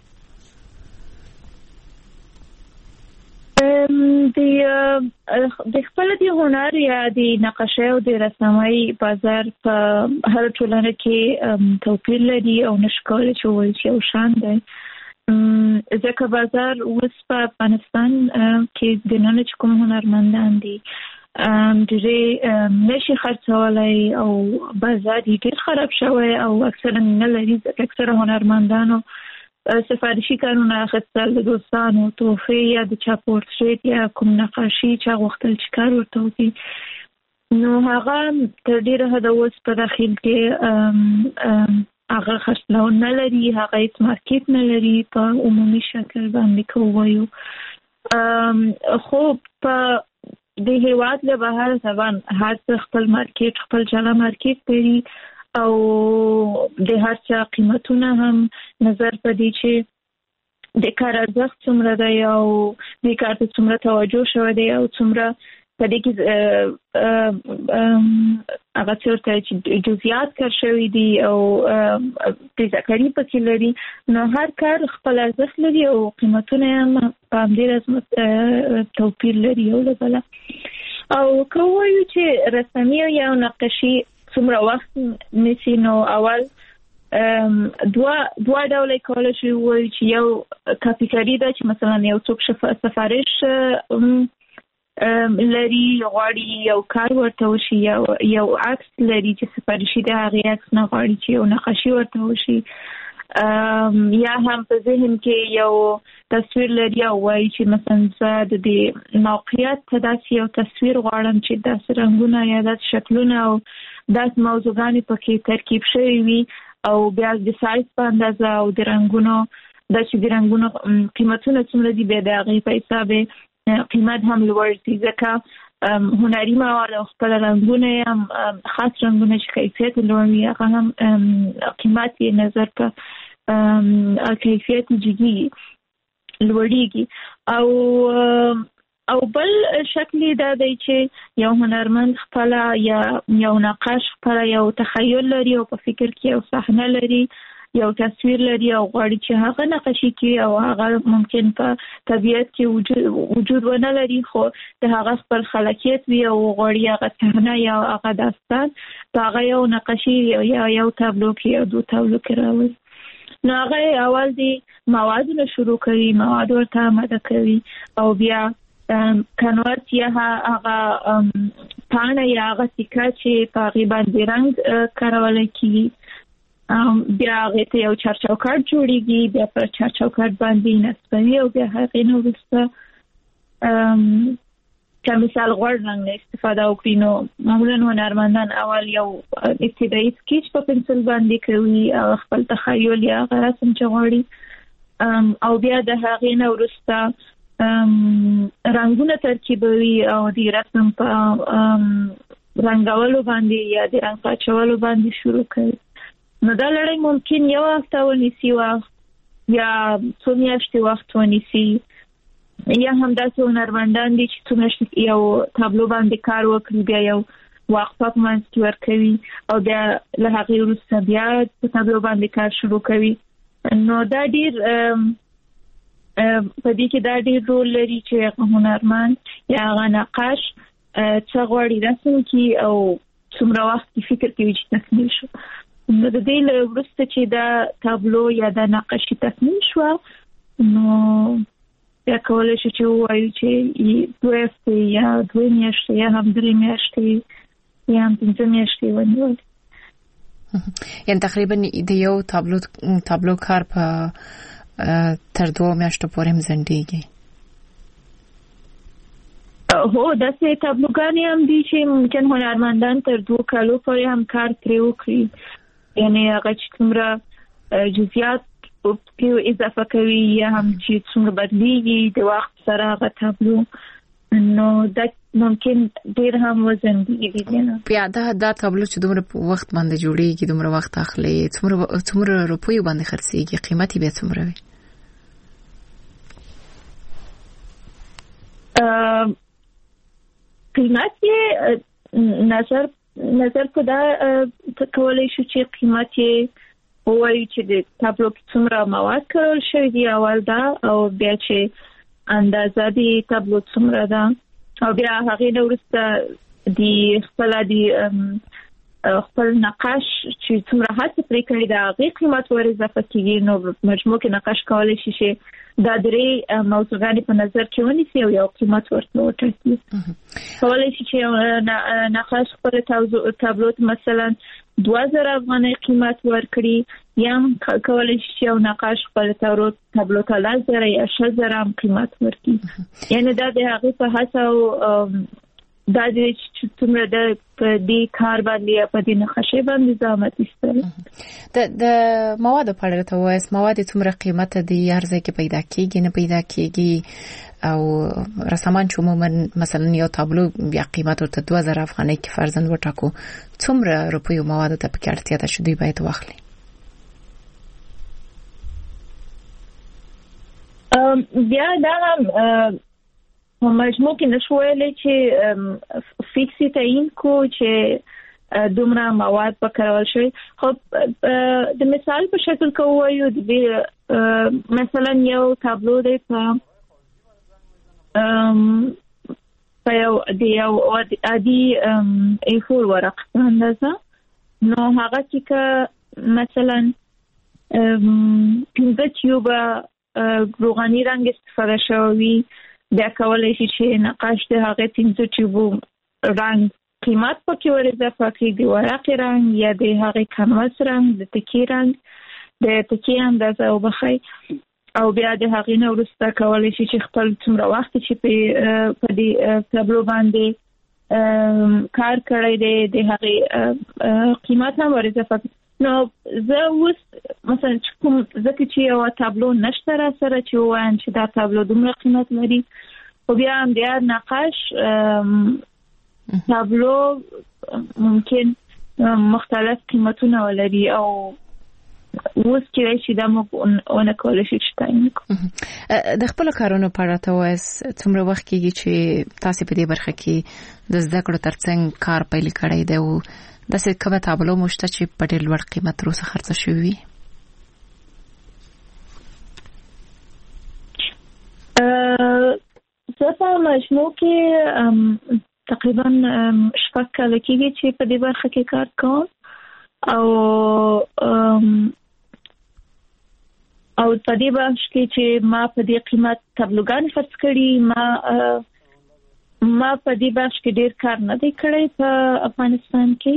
د د خپل د هنر یا د نقاشۍ او د رسامۍ بازار په هر ټولنه کې توپیر لري او نشکول چې وایي چې یو شان دی ځکه بازار اوس په افغانستان کې د نن چې کوم هنرمندان دي ډېرې نشي خرڅولای او بازار ډېر خراب شوی او اکثرا نه لري ځکه اکثره هنرمندانو سفارشي کارونه اخیستل د دوستانو توفیه یا د چا پورتریت یا کوم نقاشي چا غوښتل چې کار ورته وکړي نو هغه تر ډېره حده اوس په داخل کې هغه خرڅلاو نه لري هغه هیڅ مارکیټ نه لري په عمومي شکل باندې که ووایو خو په د هېواد له بهر طبعا هر څه خپل مارکیټ خپل جلا مارکیټ لري او د هر چا قیمتونه هم نظر پدې چې د کار ارزښت څومره دی او د کار ته څومره توجه شوی دی او څومره پدې کې هغه څورته چې جزئیات کار شوی دي او تذکری پکې لري نو هر کار خپل ارزښت لري او قیمتونه هم په همدې رسمت توپیر لري یو له بله او که وایو چې رسامي یا نقاشي څومره وخت نیسي نو اول دوه دوه ډول کولای شي وایي چې یو کاپیکاري ده چې مثلا یو څوک سفارش لري غواړي یو کار ورته وشي یو یو عکس لري چې سفارشي ده هغه عکس نه غواړي چې یو نقاشي ورته وشي یا هم په ذهن کې یو تصویر لري او وایي چې مثلا زه د دې موقعیت ته داسې یو تصویر غواړم چې داسې رنګونه یا داسې شکلونه او داسې موضوعګانې پکې ترکیب شوي وي او بیا د سایز په اندازه او د رنګونو دا چې د رنګونو قیمتونه څومره دي بیا د هغې په حساب قیمت هم لوړ دي ځکه هنري مواد او خپل رنګونه هم خاص رنګونه چې کیفیت لوړ وي هغه هم قیمت یې نظر په کیفیت جدي لوړیږي او او بل شکل دا دی چې یو هنرمند خپل یا یو نقاش خپل یو تخیل لري او په فکر کې یو صحنه لري یو تصویر لري او غواړي چې هغه نقاشي کوي او هغه ممکن په طبیعت کې وجود وجود ونه لري خو د هغه خپل خلاقیت وي او غواړي هغه صحنه یا هغه داستان په هغه یو نقاشي یا یو تابلو کې یا دوه تابلو کې راوړي نو هغه اول دی موادونه شروع کوي مواد ورته آماده کوي او بیا کنوات یا هغه پاڼه یا هغه سکه چې په هغې باندې رنګ کارول کېږي بیا هغې ته یو چارچوکاټ جوړېږي بیا پر چارچوکاټ باندې نصبوي او بیا هغې نه وروسته که مثال غوړ رنګ نه استفاده وکړي نو معمولا هنرمندان اول یو ابتدایي سکیچ په پنسل باندې کوي خپل تخیل یا هغه رسم چې غواړي او بیا د هغې نه وروسته رنګونه ترکیبوي او د رسم په رنګولو باندې یا د رنګ پاچولو باندې شروع کوي نو دا لړۍ ممکن یو هفته ونیسي وخت یا څو میاشتې وخت ونیسي یا هم داسې هنرمندان دي چې څومره یو تابلو باندې کار وکړي بیا یو وقفه په منځ کې ورکوي او بیا له هغې وروسته بیا په تابلو باندې کار شروع کوي. نو دا ډیر په دې کې دا ډیر رول لري چې هنرمند یا هغه نقاش څه غواړي رسم کړي او څومره وخت فکر کوي چې تکمیل شي. نو د دې له وروسته چې دا تابلو یا دا نقاشي تکمیل شو نو بیا کولای شي چې وایي چې دوه هفتې یا دوه میاشتې یا هم درې میاشتې یا هم پنځه میاشتې ونیول. یعنی تقریبا د یو تابلو تابلو کار په تر دوه میاشتو پورې مزندېږي. هو داسې تابلوګانې هم دي چې ممکن هنرمندان تر دوه کالو پورې هم کار پرې وکړي. یعنی هغه چې څومره جزئیات په اضافه کوي یا هم چې څومره بدلیږي د وخت سره هغه تابلو نو دا ممکن ډیر هم وزن دی نه. بیا دا دا تابلو چې دومره وخت باندې جوړیږي دومره وخت اخلي څومره څومره روپۍ باندې خرڅيږي قیمتي به څومره وي؟ قیمت یې نظر نظر په دا کولای شو چې قیمت یې وایي چې د تابلو کې څومره مواد کارول شوی دی اول دا او بیا چې اندازه دی تابلو څومره ده او بیا هغه د ورسته دی خپل دی خپل نقاش چې څومره هڅه پرې کړې ده هغه قیمت ور اضافه کیږي. نو مجموع کې نقاش کولای شي چې دا درې موضوعات په نظر کې ونیسي او یو قیمت ورته وټاکي. کولای شي چې نقاش خپل تابلو مثلا دوه زره افغانۍ قیمت ورکړي یا کولای شي چې یو نقاش خپل تابلو ته لس زره یا شل زره قیمت ورکړي. یعنی دا د هغه په هڅه او دا د څومره د دې کار باندې په دې نقاشې باندې زحمت ایستل. د د مواد په اړه ته وایي مواد څومره قیمت دي هر ځای کې پیدا کیږي نه پیدا کیږي او رسمان چې عموما مثلا یو تابلو بیا قیمت ورته دوه زره افغانۍ کې فرضاً وټاکو څومره روپۍ او مواد ته پکې اړتیا ده چې دوی باید واخلي؟ بیا دا په مجموع کې نشویلې چې فکسي تعین کو چې دومره مواد په کارول شي. خو د مثال په شکل کې وایو د مثلا یو تابلو دی په په یو د یو عادي اے فور ورق اندازه نو هغه چې مثلا پنځه تیوبه روغاني رنگ استفاده شوی بیا کولای شي چې نقاش د هغه پنځه تیوبو رنگ قیمت پکې ور اضافه کړي د ورق رنگ یا د هغه کانواس رنگ د تکی رنگ د تکی اندازه او بخای او بیا د هغې نه وروسته کولای شي چې خپل څومره وخت چې په دې تابلو باندې کار کړی دی د هغې قیمت هم ور اضافه کړي. نو زه اوس مثلا کوم ځکه چې یو تابلو نشته را سره چې وایم چې دا تابلو دومره قیمت لري خو بیا هم بیا نقاش تابلو ممکن مختلف قیمتونه ولري او اوس چې شي دا موږ اون کولای شي چې تعین کړو. د خپل کارونو په اړه ته وایي څومره وخت کېږي چې تاسو په دې برخه کې د زده کړو ترڅنګ کار پیل کړی دی او داسې کومه تابلو مشته چې په ډېر لوړ قیمت وروسته خرڅه شوې وي؟ زه په مجموع کې تقریبا شپږ کاله کېږي چې په دې برخه کې کار کوم او او په دې برخه کې چې ما په دې قیمت تابلوګان خرڅ کړي ما ما په دې برخه کې ډېر کار نه دی کړی په افغانستان کې.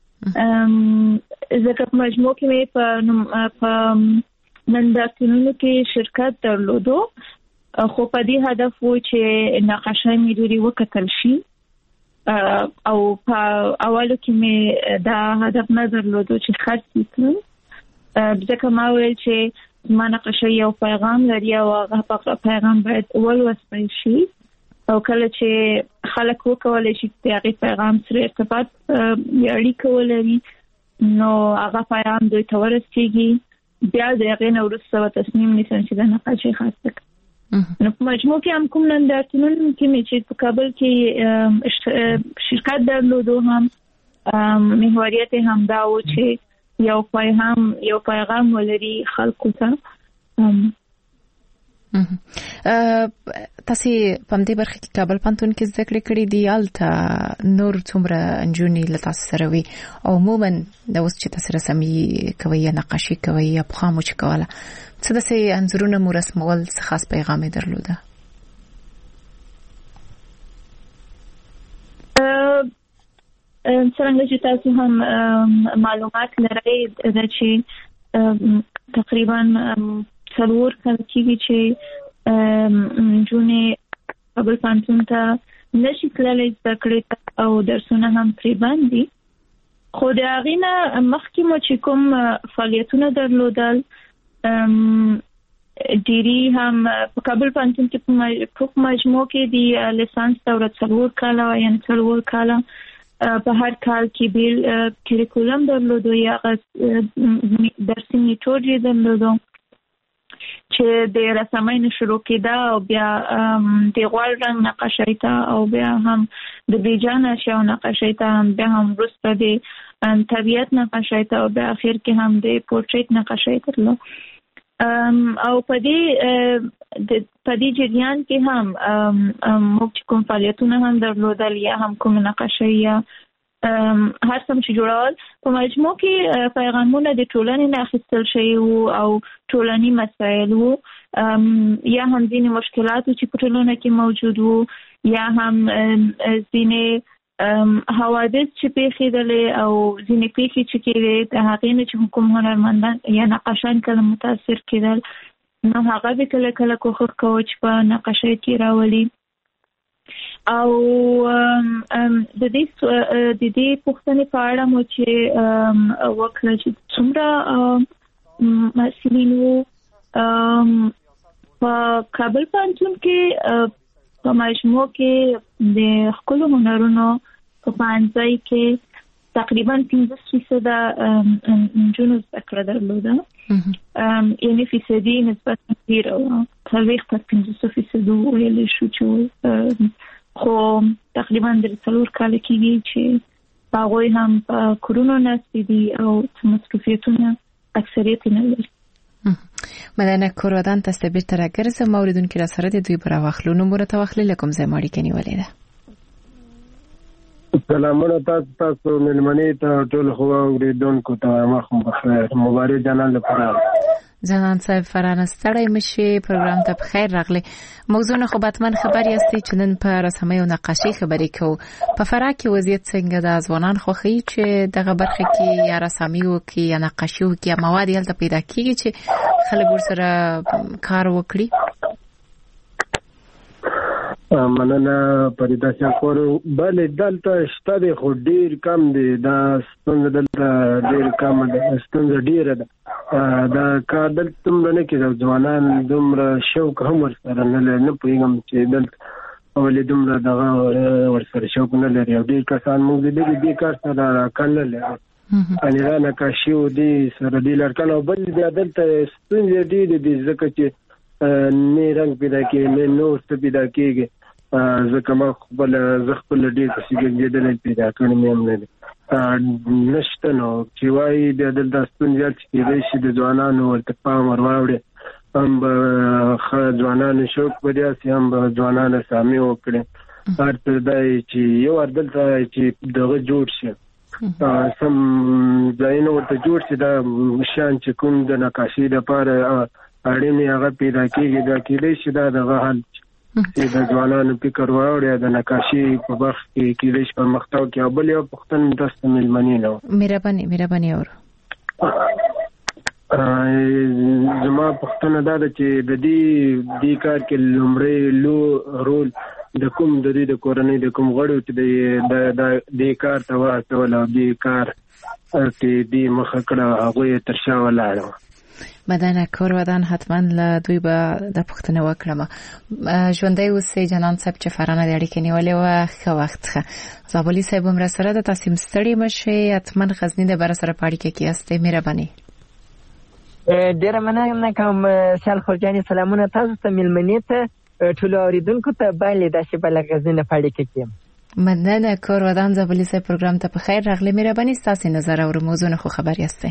ځکه په مجموع کې مې په په نندارتونونو کې شرکت درلودو خو په دې هدف و چې نقاشۍ مې ډېرې وکتل شي او په اولو کې مې دا هدف نه درلودو چې خرڅ کړم ځکه ما ویل چې ما نقاشۍ یو پیغام لري او هغه پیغام باید ولوستل شي او کله چې خلک وکولای شي چې هغه پیغام سره ارتباط یا اړیکه ولري نو هغه پیغام دوی ته ورسیږي بیا د هغې نه وروسته تصمیم نیسم چې د نقاشۍ خاصه نو په مجموع کې هم کوم نندارتونونه کې مې چې په کابل کې شرکت درلودو هم محوریت هم دا و چې یو پیغام یو پیغام ولري خلکو ته. تاسو په دې برخه کې کابل پانتون کې زده کړې کړې دي الته نور څومره انجونی لته سره وي او عموما د اوس چې تاسو رسمي کوي نقاشي کوي یا په خامو چې کوله څه د سي انځورونه مو رسمول څه خاص پیغام درلوده؟ څنګه چې تاسو هم معلومات لرئ دا چې تقریبا څلور کال کېږي چې جونې کابل پانتون ته نشي تللی زده کړې او درسونه هم پرې باندې. خو د هغې نه مخکې مو چې کوم فعالیتونه درلودل ډیری هم په کابل پانتون کې په مجموع کې د لیسانس دوره څلور کاله یعنې څلور کاله په هر کال کې بیل کریکولم درلودو یا درسي میتود یې درلودو چې د رسمۍ نه شروع کېده او بیا د غوړ رنګ نقاشۍ ته او بیا هم د بیجان اشیاء نقاشۍ ته هم بیا هم وروسته د طبیعت نقاشۍ ته او بیا اخر کې هم د پورټریټ نقاشۍ ترلو او په دې په دې جریان کې هم موږ کوم فعالیتونه هم درلودل یا هم کوم نقاشۍ یا هر څه چې جوړول په مجموع کې پیغامونه د ټولنې نه اخیستل شوي وو او ټولني مسایل وو یا هم ځینې مشکلات چې په ټولنه کې موجود وو یا هم ځینې حوادث چې پیښېدلې او ځینې پیښې چې کېدې د هغې نه چې کوم هنرمندان یا نقاشان کله متاثر کېدل نو هغه به کله کله کوښښ کوو چې په نقاشۍ کې راولي. او د دې د دې پوښتنې په اړه مو چې وکړه چې څومره مسؤلین وو په کابل پانتون کې په مجموع کې د ښکلو هنرونو په پوهنځي کې تقریبا پنځه فیصده نجونو زده کړه درلوده یعنې فیصدي نسبت ډېره وه څلوېښت تر پنځوس فیصدو ویلی شو چې خو تقریبا د څلور کاله کېږي چې هغوی هم په کورونو ناستې دي او څه مصروفیتونه اکثریت یې نه لري. مدنه کورودان تاسو بیرته راګرځم اوریدونکي را سره د دوی پر واخلو نمبر ته واخلې لکم زه ماړی کني ولې ده. سلامونه تاسو تاسو ملمنې ته ټول خو اوریدونکو ته مخ بخیر مبارک جنان لپاره جنان صاحب فرانه ستړی مشي پروګرام ته بخیر راغلی. موضوع خو باتمن خبر یاستي چې نن په رسمي او نقاشي خبرې کوو په فرا کې وضعیت څنګه د ځوانان خوخي چې دغه برخه کې یا رسمي او کې یا نقاشي او کې مواد یلته پیدا کیږي چې خلک ورسره کار وکړي. مننه پریدا شکر بل دلته شته خو ډیر کم دي دا څنګه دلته ډیر کم دي څنګه ډیر ده دا کار دلته تم نه کې ځوانان دومره شوق هم ورسره نه نه پوهیږم چې دلته ولې دومره دغه ورسره شوق نه لري او ډیر کسان موږ دې دې کار سره کله لري ان را نه کا شو دي سره دې لړکل او بل دې دلته څنګه دې دې ځکه چې نه رنگ پیدا کې نه نور څه پیدا کېږي ځکه ما خپل زه خپل ډېر څه ګنجېدل پیدا کړم مې نه نشته نو چې وایي د دلته ستونزې چې کېدای شي د ځوانانو ورته پام ور واوړي هم به ځوانانو شوق پیدا شي هم به ځوانانو سامي وکړي هر څه دی چې یو ور دلته چې دغه جوړ شي سم ځایونه ورته جوړ شي دا شان چې کوم د نقاشي لپاره اړینې هغه پیدا کېږي دا کېدای شي دا دغه حل چې د ځوانانو فکر واوړي د نقاشي په وخت کې کېدای شي پرمختګ وکړي او بل یو پوښتنه تاسو مېلمنې نه مهرباني مهرباني اور زما پوښتنه دا ده چې د دې دې کار کې لومړی لو رول د کوم د دې د کورنۍ د کوم غړو چې د دې کار ته واچول او دې کار کې دې مخه کړه هغوی تر شا ولاړه. مدنه کورودان حتما له دوی به د پښتنه وکړم ژوندۍ اوسې جنان صاحب چې فرانه د اړیکې نیولې و ښه وخت ښه زابلي صاحب هم را سره د تاسو ستړي مشي حتما غزنی د بر سره پاړی کې کیسته مهرباني ډیره مننه کوم سیال خورجاني. سلامونه تاسو ته، مېلمنې ته، ټولو اوریدونکو ته. بله داسې بله غزنه په اړیکه کې یم. مننه کور ودان زابلی صاحب، پروګرام ته په خیر راغلی. مهرباني ستاسو نظر او موضوع خو خبر یاستئ؟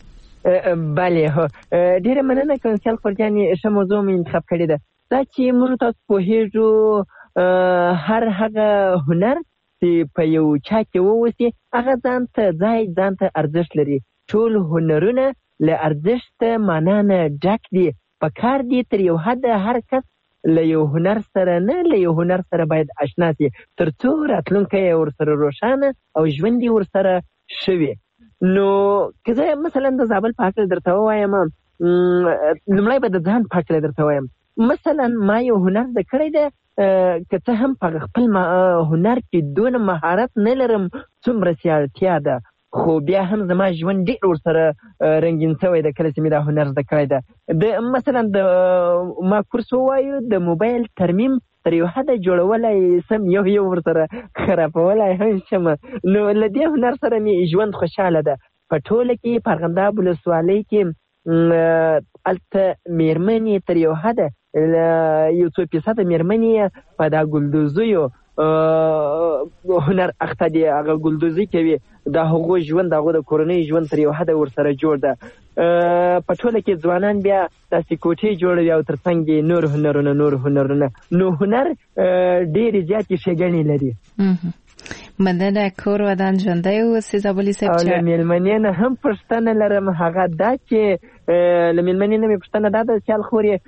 بله هو، ډیره مننه کوم سیال خورجاني. ښه موضوع مې انتخاب کړې ده. دا چې موږ تاسو پوهېږو هر هغه هنر چې په یو چا کې ووسي هغه ځان ته ځای، ځان ته ارزښت لري. ټول هنرونه له ارزښت معنا نه ډک دي. په کار دي تر یو حده هر کس له یو هنر سره نه له یو هنر سره باید آشنا شي، تر څو راتلونکی ورسره روښانه او ژوند یې ورسره ښه وي. نو که زه مثلا د زابل په هکله درته ووایم، لومړی به د ځان په هکله درته وایم. مثلا ما یو هنر زده کړی دی، که څه هم په خپل هنر کې دونه مهارت نه لرم څومره چې اړتیا ده، خو بیا هم زما ژوند ډېر ورسره رنګین شوی ده کله چې مې دا هنر زده کړی ده. د مثلا د ما کورس ووایو د موبایل ترمیم تر یو حده جوړولی سم، یو یو ورسره خرابولی هم شم. نو له دې هنر سره مې ژوند خوشحاله ده. په ټوله کې په ارغنداب ولسوالۍ کې هلته مېرمنې تر یو حده یو څو فیصده مېرمنې په دا ګلدوزیو هنر اخته دي، هغه ګلدوزي کوي. د هغو ژوند، د هغو د کورنۍ ژوند تر یو حده ورسره جوړ ده. په ټوله کې ځوانان بیا داسې کوټې جوړوي او تر څنګ یې نور هنرونه نور هنرونه نو هنر ډېرې زیاتې ښېګڼې لري. مننه کور ودان ژوندی اوسئ زابلي صاحب. او له مېلمنې نه هم پوښتنه لرم، هغه دا چې له مېلمنې نه مې پوښتنه دا ده سیال خورې،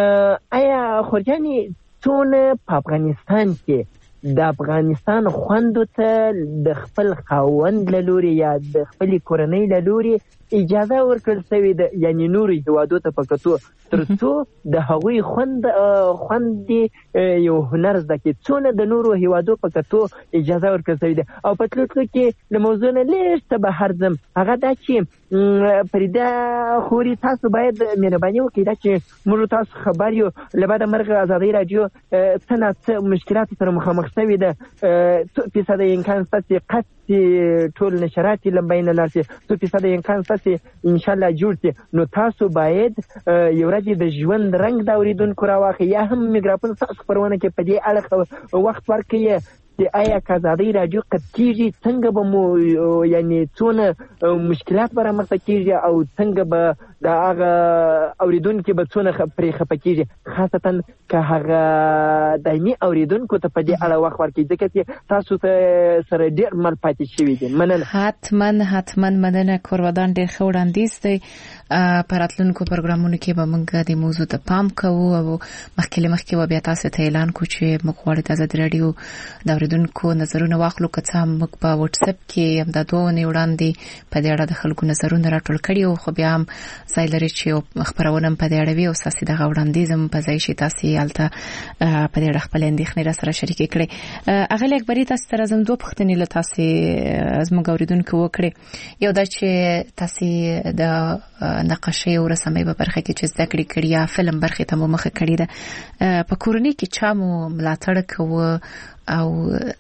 آیا خورجانې څونه په افغانستان کې د افغانستان خوندو ته د خپل خاوند له لوري یا د خپلې کورنۍ له لوري اجازه ورکړل شوې ده، یعنې نورو هېوادو ته په کتو، تر څو د هغوی خوند خوند یو هنر زده کړي؟ څونه د نورو هېوادو په کتو اجازه ورکړل شوې ده؟ او په تلو تلو کې له موضوع نه لږ څه بهر ځم، هغه دا چې فریده خوري تاسو باید مهرباني وکړئ دا چې موږ تاسو خبر یو له بعده مرغ ازادۍ راډیو څه نه څه مشکلاتو سره مخامخ شوې ده. څو فیصده امکان شته چې قطع ټول نشرات یې له بینه لاړ شي، څو فیصده امکان شته چې انشاءالله جوړ شي. نو تاسو باید یو ورځ د ژوند رنګ د اورېدونکو راواخلئ، یا هم میکروفون ستاسو خپرونه کې په دې اړه وخت ورکړئ چې آیا که ازادۍ راډیو قطع کېږي څنګه به مو یعنې څونه مشکلات به رامخته کېږي او څنګه به د هغه اورېدونکي به څونه پرې خفه کېږي، خاصتا که هغه دایمي اورېدونکو ته په دې اړه وخت ورکړي، ځکه چې تاسو ته سره ډېر مل پاتې شوي دي. مننه. حتما حتما مننه کور ودان، ډېر ښه وړاندیز دی. په راتلونکو پروګرامونو کې به موږ د موضوع ته پام کوو او مخکې له مخکې به بیا تاسو ته اعلان کوو چې موږ غواړو د ازادۍ راډیو د اورېدونکو نظرونه واخلو. که څه هم موږ په واتس اپ کې همدادونه وړاندې په دې اړه د خلکو نظرونه راټول کړي او خو بیا هم ځای لري چې خبرونه په دې اړه وي او تاسو دغه وړاندیز هم په ځای شي تاسو هلته په دې اړه خپل اندېښنې را سره شریکې کړئ. اغلې اکبري تاسو ته راځم، دوه پوښتنې له تاسو زموږ اورېدونکو وکړي. یو دا چې تاسو د نقاشۍ او رسامۍ په برخه کې چې زده کړې کړي یا فلم برخه ته مو مخه کړې ده، په کورنۍ کې چا مو ملاتړ کوه او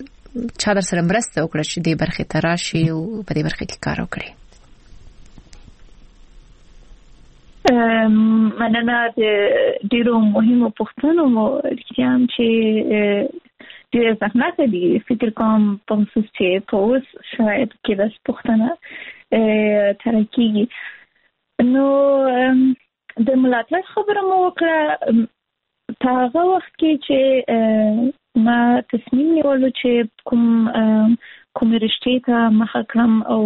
چا در سره مرسته وکړه چې دې برخه ته راشي او په دې برخه کې کار وکړي؟ مننه د ډیرو مهمو پوښتنو مو رښتیا هم چې ډېر زحمت دي. فکر کوم په خصوص چې په اوس شاید کې بس پوښتنه ترکیږي. نو د ملاتړ خبره مو وکړه په هغه وخت کې چې ما تصمیم نیولو چې کوم کوم رشتې ته مخه کړم او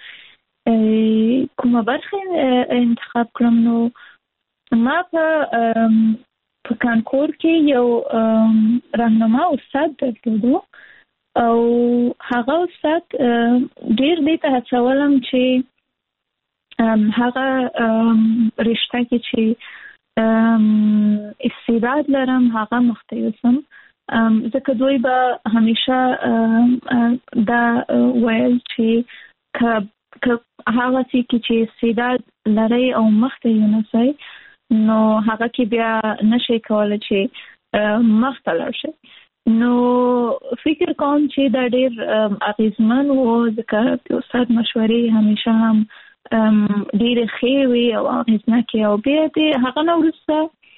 کومه برخه انتخاب کړم. نو ما په په کانکور کې یو راهنما استاد درلودو او هغه استاد ډېر دې ته هڅولم چې هغه رشته کې چې استعداد لرم هغه مخته یوسم، ځکه دوی به همیشه دا ویل چې که هغه څه چې استعداد لري او مخته یونسئ نو هغه کې بیا نشي کولای چې مخته لاړ شي. نو فکر کوم چې دا ډېر اغیزمن و، ځکه د استاد مشورې همیشه هم ډېرې ښې وي او اغېزناکې او بیا د هغه نه وروسته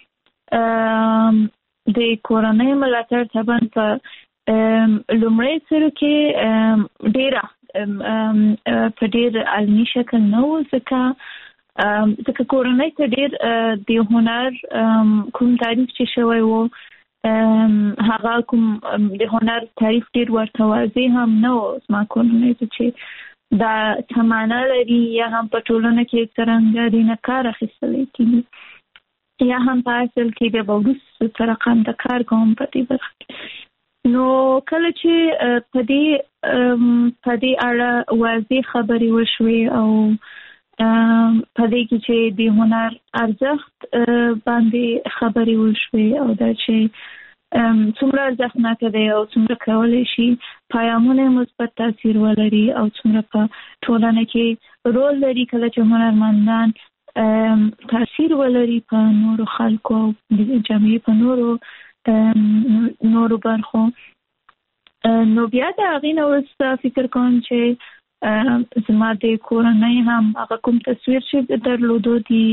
د کورنۍ ملاتړ طبعا په لومړی سرو کې ډېره په ډېر علمي شکل نه و ځکه ځکه کورنۍ ته ډېر د هنر کوم تعریف چې شوی و هغه کوم د هنر تعریف ډېر ورته واضح هم نه و زما کورنۍ ته چې دا تمانه لري یا هم په ټولنه کې څرنګه د نه کار اخیستلی کېږي یا هم په اصل کې د به وروسته سره رقم د کار کوم په دې برخه کې. نو کله چې په دې په دې اړه واضح خبرې وشوې او په دې کې چې د هنر ارزښت باندې خبرې وشوې او دا چې څومره ارزښتناکه دی او څومره کولی شي پیامونه مثبت تاثیر ولري او څومره په ټولنه کې رول لري کله چې هنرمندان تاثیر ولري په نورو خلکو او د جامعې په نورو نورو برخو. نو بیا د هغې نه وروسته فکر کوم چې زما د کورنۍ هم هغه کوم تصویر چې درلودو دي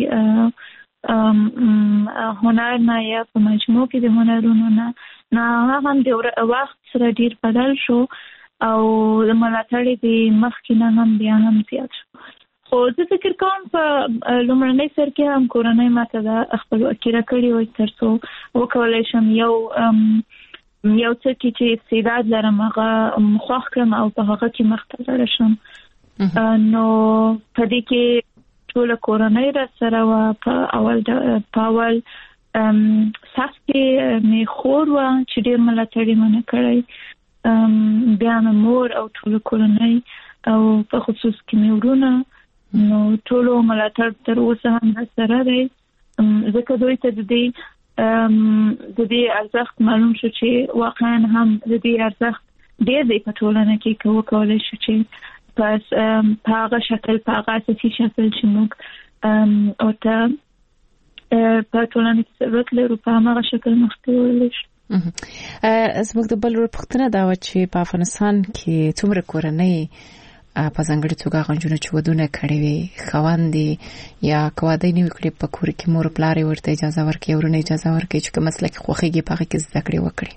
هنر نه یا په مجموع کې د هنرونو نه نه هغه هم د وخت سره ډېر بدل شو او د ملاتړ د مخکې نه هم بیا هم زیات شو. خو زه فکر کوم په لومړنۍ سر کې هم کورنۍ ماته د خپلواکي راکړې وه تر څو وکولی شم یو یو څه کې چې استعداد لرم هغه خوښ کړم او په هغه کې مخته لاړه شم. نو په دې کې ټوله کورنۍ را سره وه. په اول په اول سخت کې مې خور وه چې ډېر ملاتړ یې منه کړی، بیا مې مور او ټوله کورنۍ او په خصوص کې مې ورونه. نو ټولو ملاتړ تر اوسه هم را سره دی ځکه دوی ته د دې د دې ارزښت معلوم شو چې واقعا هم د دې ارزښت ډېر دی په ټولنه کې که وکولی شو چې پس په هغه شکل په هغه اساسي شکل چې موږ ورته په ټولنه کې ضرورت لرو په هماغه شکل مخکې وړلی شو. زموږ د بل ورور پوښتنه دا وه چې په افغانستان کې څومره کورنۍ په ځانګړې توګه هغه نجونې چې ودونه کړي وي خویندې یا که واده یې نه وي کړی په کور کې مور پلار یې ورته اجازه ورکړي ورونه اجازه ورکړي چې که مسلک یې خوښېږي په هغه کې زده کړې وکړي؟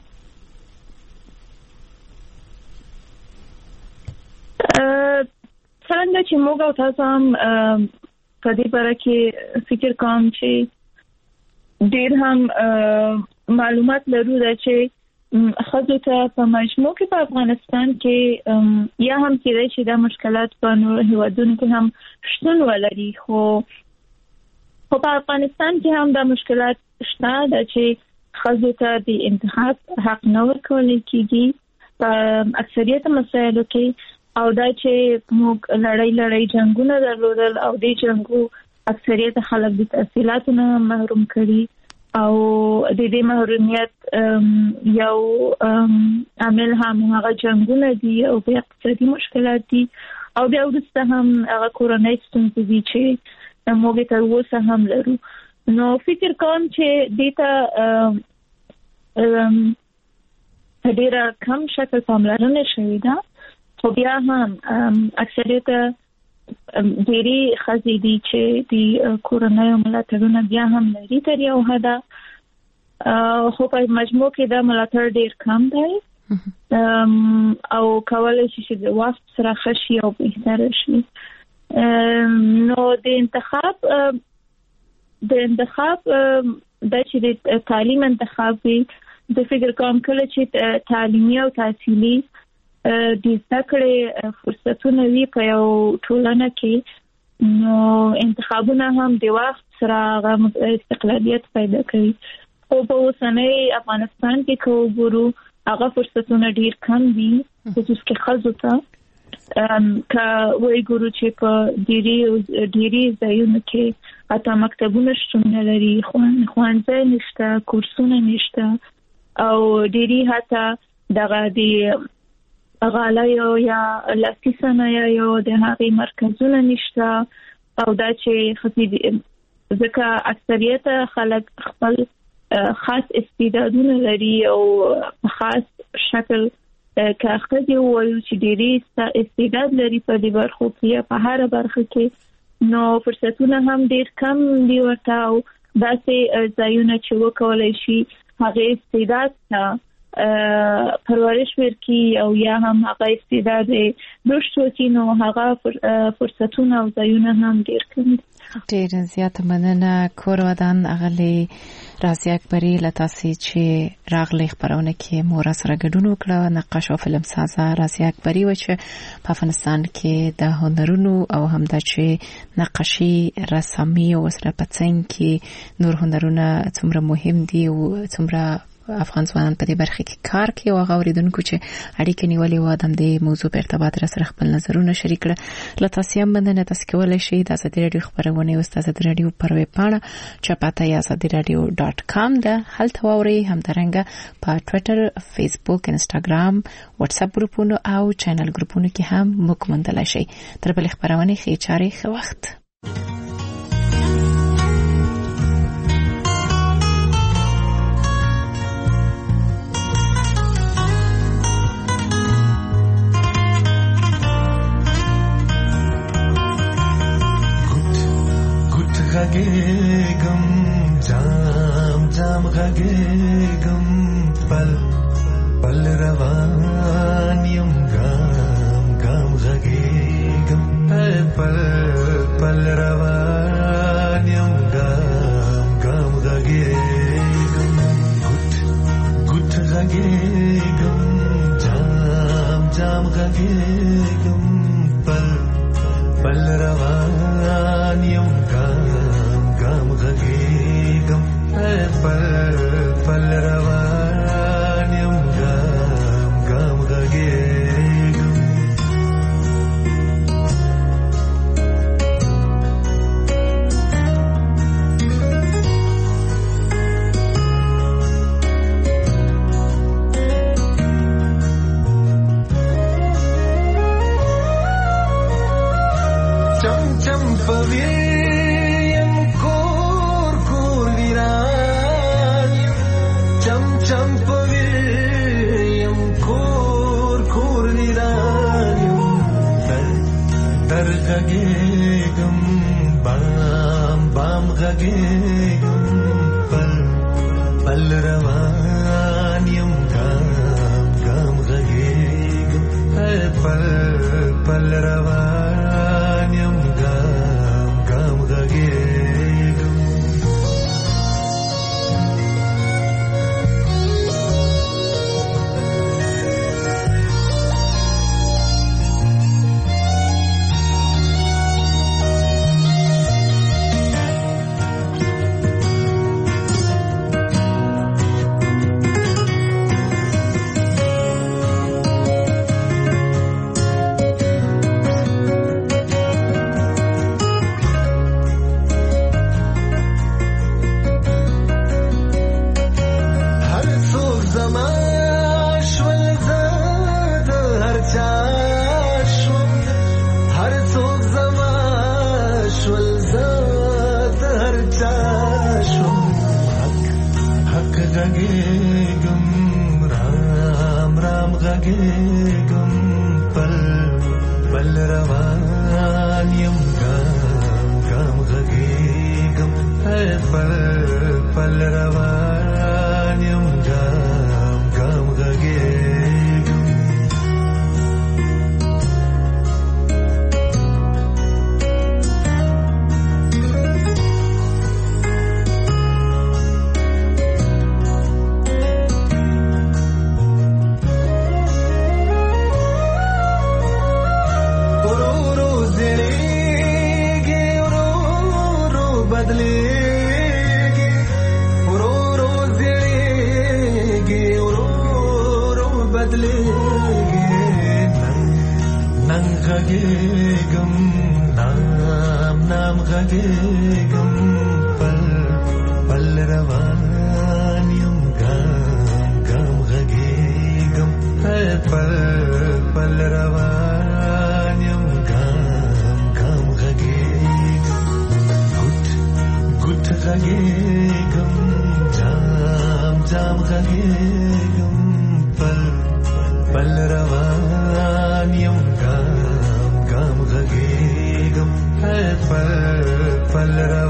څرنګه چې موږ او تاسو هم په دې باره کې فکر کوم چې ډېر هم معلومات لرو دا چې ښځو ته په مجموع کې په افغانستان کې یا هم کېدای شي دا مشکلات په نورو هېوادونو کې هم شتون ولري، خو خو په افغانستان کې هم دا مشکلات شته دا چې ښځو ته د انتخاب حق نه ورکولی کېږي په اکثریت مسایلو کې، او دا چې موږ لړۍ لړۍ جنګونه درلودل او دې جنګو اکثریت خلک د تحصیلاتو نه محروم کړي او د دې محرومیت یو عامل هم هغه جنګونه دي او بیا اقتصادي مشکلات دي او بیا وروسته هم هغه کورنۍ ستونزې دي چې موږ تر اوسه هم لرو. نو فکر کوم چې دې ته په ډېره کم شکل پاملرنه شوې ده، خو بیا هم اکثریت ډېری ښځې دي چې د کورنیو ملاتړونه بیا هم لري تر یو حده، خو په مجموع کې دا ملاتړ ډېر کم دی او کولی شي چې د وخت سره ښه شي او بهتره شي. نو د انتخاب د انتخاب دا چې د تعلیم انتخاب وي، د فکر کوم کله چې تعلیمي او تحصیلي د زده کړې فرصتونه وي په یو ټولنه کې، نو انتخابونه هم د وخت سره استقلالیت پیدا کوي. خو په اوسنۍ افغانستان کې که وګورو هغه فرصتونه ډېر کم دي، خصوص کې ښځو ته. که وګورو چې په ډېری ډېری ځایونو کې حتی مکتبونه شتون نه لري، ښوونځی نشته، کورسونه نشته او ډېری حتی دغه د غالیو یا لاسي صنایعو د هغې مرکزونه نشته، او دا چې ځکه اکثریت خلک خپل خاص استعدادونه لري او خاص شکل که ښځې ووایو چې ډېری استعداد لري په دې برخو کې یا په هره برخه کې، نو فرصتونه هم ډیر کم دی ورته او داسې ځایونه چې وکولای شي هغه استعداد ته پرورش ورکړي او یا هم هغه استعداد رشد وکړي نو هغه فرصتونه او ځایونه هم ډیر کم دي. ډیر زیات مننه کور ودان اغلی رازی اکبری لتاسی چې راغلی خبرونه کې مور سره ګډون وکړه. نقاش او فلم سازه رازی اکبری و چې په افغانستان کې د هنرونو او هم د چې نقاشي رسامي او سره پڅنګ کې نور هنرونه څومره مهم دي او څومره افغان ځوانان په دې برخه کې کار کوي او هغه اوریدونکو چې اړیکې نیولې و د دې موضوع په ارتباط سره خپل نظرونه شریک کړل. لتاسي هم باندې تاسو کولای شئ د ازادي رادیو خبرونه او د ازادي رادیو پر ویب پاڼه چپاته یا ازادي رادیو ډاټ کام ده هلته ووري هم درنګ په ټوئیټر، فیسبوک، انستګرام، واتس اپ ګروپونو او چینل ګروپونو کې هم موږ موندلای شئ. تر بل خبرونه خې چاري خو وخت غږېږم جام جام غږېږم پل پل روان یم ګام ګام غږېږم پل پل روان یم ګام ګام غږېږم ګوت ګوت غږېږم جام جام غږېږم پل پل روان یم غږېږم پل پل روان یم ګام ګام غږېږم چم چم پوي غږېږم بام بام غږېږم پل پل روان یم ګام ګام غږېږم پل پل روان یم ګام ګام غږېږم غږېږم پل پل روان یم ګام ګام غږېږم پل پل روان یم ګام ګام غږېږم غږېږم نام نام غږېږم پل پل روان یم ګام ګام غږېږم پل پل روان یم ګام ګام غږېږم ګوت ګوت غږېږم جام جام غږېږم پل پل روان یم ګام ګام غږېږم پل پل